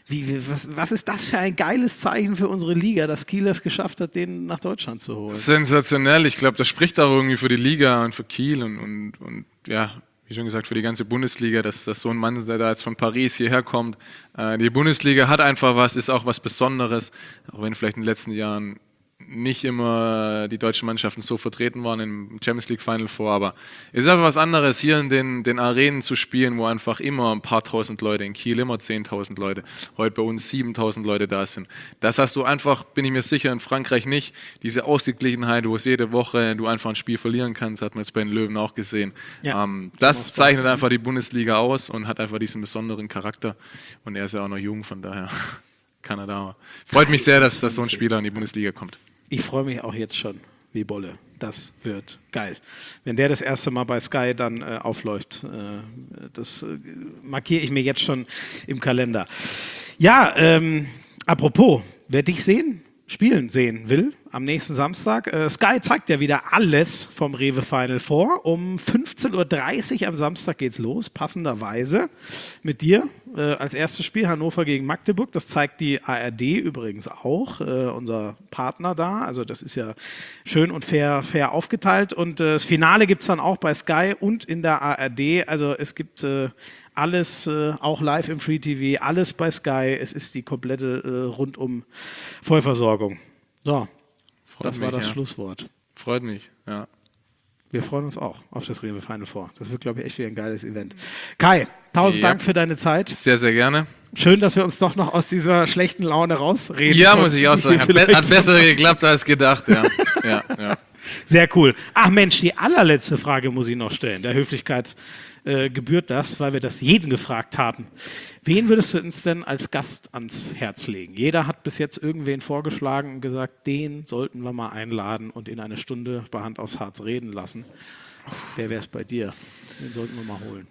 Was ist das für ein geiles Zeichen für unsere Liga, dass Kiel es geschafft hat, den nach Deutschland zu holen? Sensationell. Ich glaube, das spricht auch irgendwie für die Liga und für Kiel und ja, wie schon gesagt, für die ganze Bundesliga, dass so ein Mann, der da jetzt von Paris hierher kommt. Die Bundesliga hat einfach was, ist auch was Besonderes, auch wenn vielleicht in den letzten Jahren nicht immer die deutschen Mannschaften so vertreten waren im Champions League Final Four, aber es ist einfach was anderes, hier in den Arenen zu spielen, wo einfach immer ein paar tausend Leute, in Kiel immer 10.000 Leute, heute bei uns 7.000 Leute da sind. Das hast du einfach, bin ich mir sicher, in Frankreich nicht, diese Ausgeglichenheit, wo es jede Woche du einfach ein Spiel verlieren kannst, hat man jetzt bei den Löwen auch gesehen. Ja, das zeichnet einfach die Bundesliga aus und hat einfach diesen besonderen Charakter und er ist ja auch noch jung, von daher kann er da. Freut mich sehr, dass so ein Spieler in die Bundesliga kommt. Ich freue mich auch jetzt schon wie Bolle. Das wird geil. Wenn der das erste Mal bei Sky dann aufläuft, das markiere ich mir jetzt schon im Kalender. Ja, apropos, wer dich spielen sehen will, am nächsten Samstag. Sky zeigt ja wieder alles vom Rewe Final Four. Um 15.30 Uhr am Samstag geht's los, passenderweise mit dir als erstes Spiel Hannover gegen Magdeburg. Das zeigt die ARD übrigens auch, unser Partner da. Also das ist ja schön und fair aufgeteilt. Und das Finale gibt es dann auch bei Sky und in der ARD. Also es gibt alles auch live im Free TV, alles bei Sky. Es ist die komplette rundum Vollversorgung. So. Das war das Schlusswort. Freut mich, ja. Wir freuen uns auch auf das Rewe Final Four. Das wird, glaube ich, echt wieder ein geiles Event. Kai, 1000 Dank für deine Zeit. Sehr, sehr gerne. Schön, dass wir uns doch noch aus dieser schlechten Laune rausreden. Ja, muss ich auch sagen. Hat besser geklappt als gedacht, ja. Ja. Sehr cool. Ach Mensch, die allerletzte Frage muss ich noch stellen. Der Höflichkeit gebührt das, weil wir das jeden gefragt haben. Wen würdest du uns denn als Gast ans Herz legen? Jeder hat bis jetzt irgendwen vorgeschlagen und gesagt, den sollten wir mal einladen und in eine Stunde bei Hand aufs Harz reden lassen. Wer wäre es bei dir? Den sollten wir mal holen.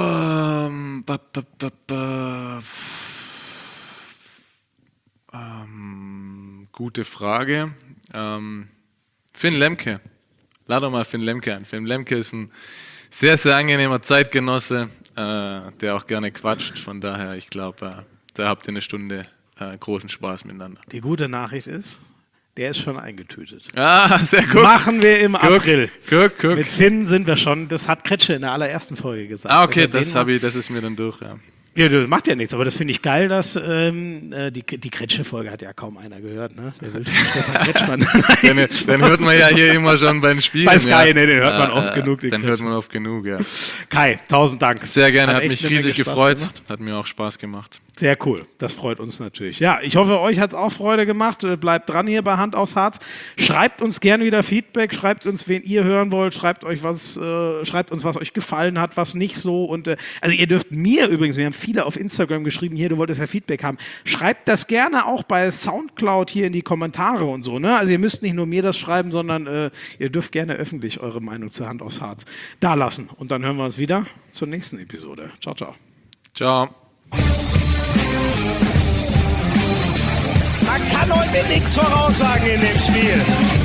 Gute Frage. Finn Lemke. Lad doch mal Finn Lemke an. Finn Lemke ist ein sehr, sehr angenehmer Zeitgenosse, der auch gerne quatscht. Von daher, ich glaube, da habt ihr eine Stunde großen Spaß miteinander. Die gute Nachricht ist, der ist schon eingetütet. Ah, sehr gut. Machen wir im April. Guck. Mit Finn sind wir schon, das hat Kretsche in der allerersten Folge gesagt. Ah, okay, das ist mir dann durch, ja. Ja, das macht ja nichts, aber das finde ich geil, dass die Kretsche-Folge hat ja kaum einer gehört, ne? Wer will Stefan Kretschmann? Den hört man ja hier immer schon beim Spielen. Bei Sky, ja. Ne, den hört man oft genug. Den hört man oft genug, ja. Kai, 1000 Dank. Sehr gerne, hat mich riesig gefreut. Hat mir auch Spaß gemacht. Sehr cool, das freut uns natürlich. Ja, ich hoffe, euch hat es auch Freude gemacht. Bleibt dran hier bei Hand aufs Harz. Schreibt uns gerne wieder Feedback, schreibt uns, wen ihr hören wollt, schreibt uns, was euch gefallen hat, was nicht so. Und also ihr dürft mir übrigens, wir haben viele auf Instagram geschrieben, hier, du wolltest ja Feedback haben. Schreibt das gerne auch bei Soundcloud hier in die Kommentare und so. Ne? Also ihr müsst nicht nur mir das schreiben, sondern ihr dürft gerne öffentlich eure Meinung zur Hand aufs Harz da lassen. Und dann hören wir uns wieder zur nächsten Episode. Ciao, ciao. Ciao. Man kann heute nichts voraussagen in dem Spiel.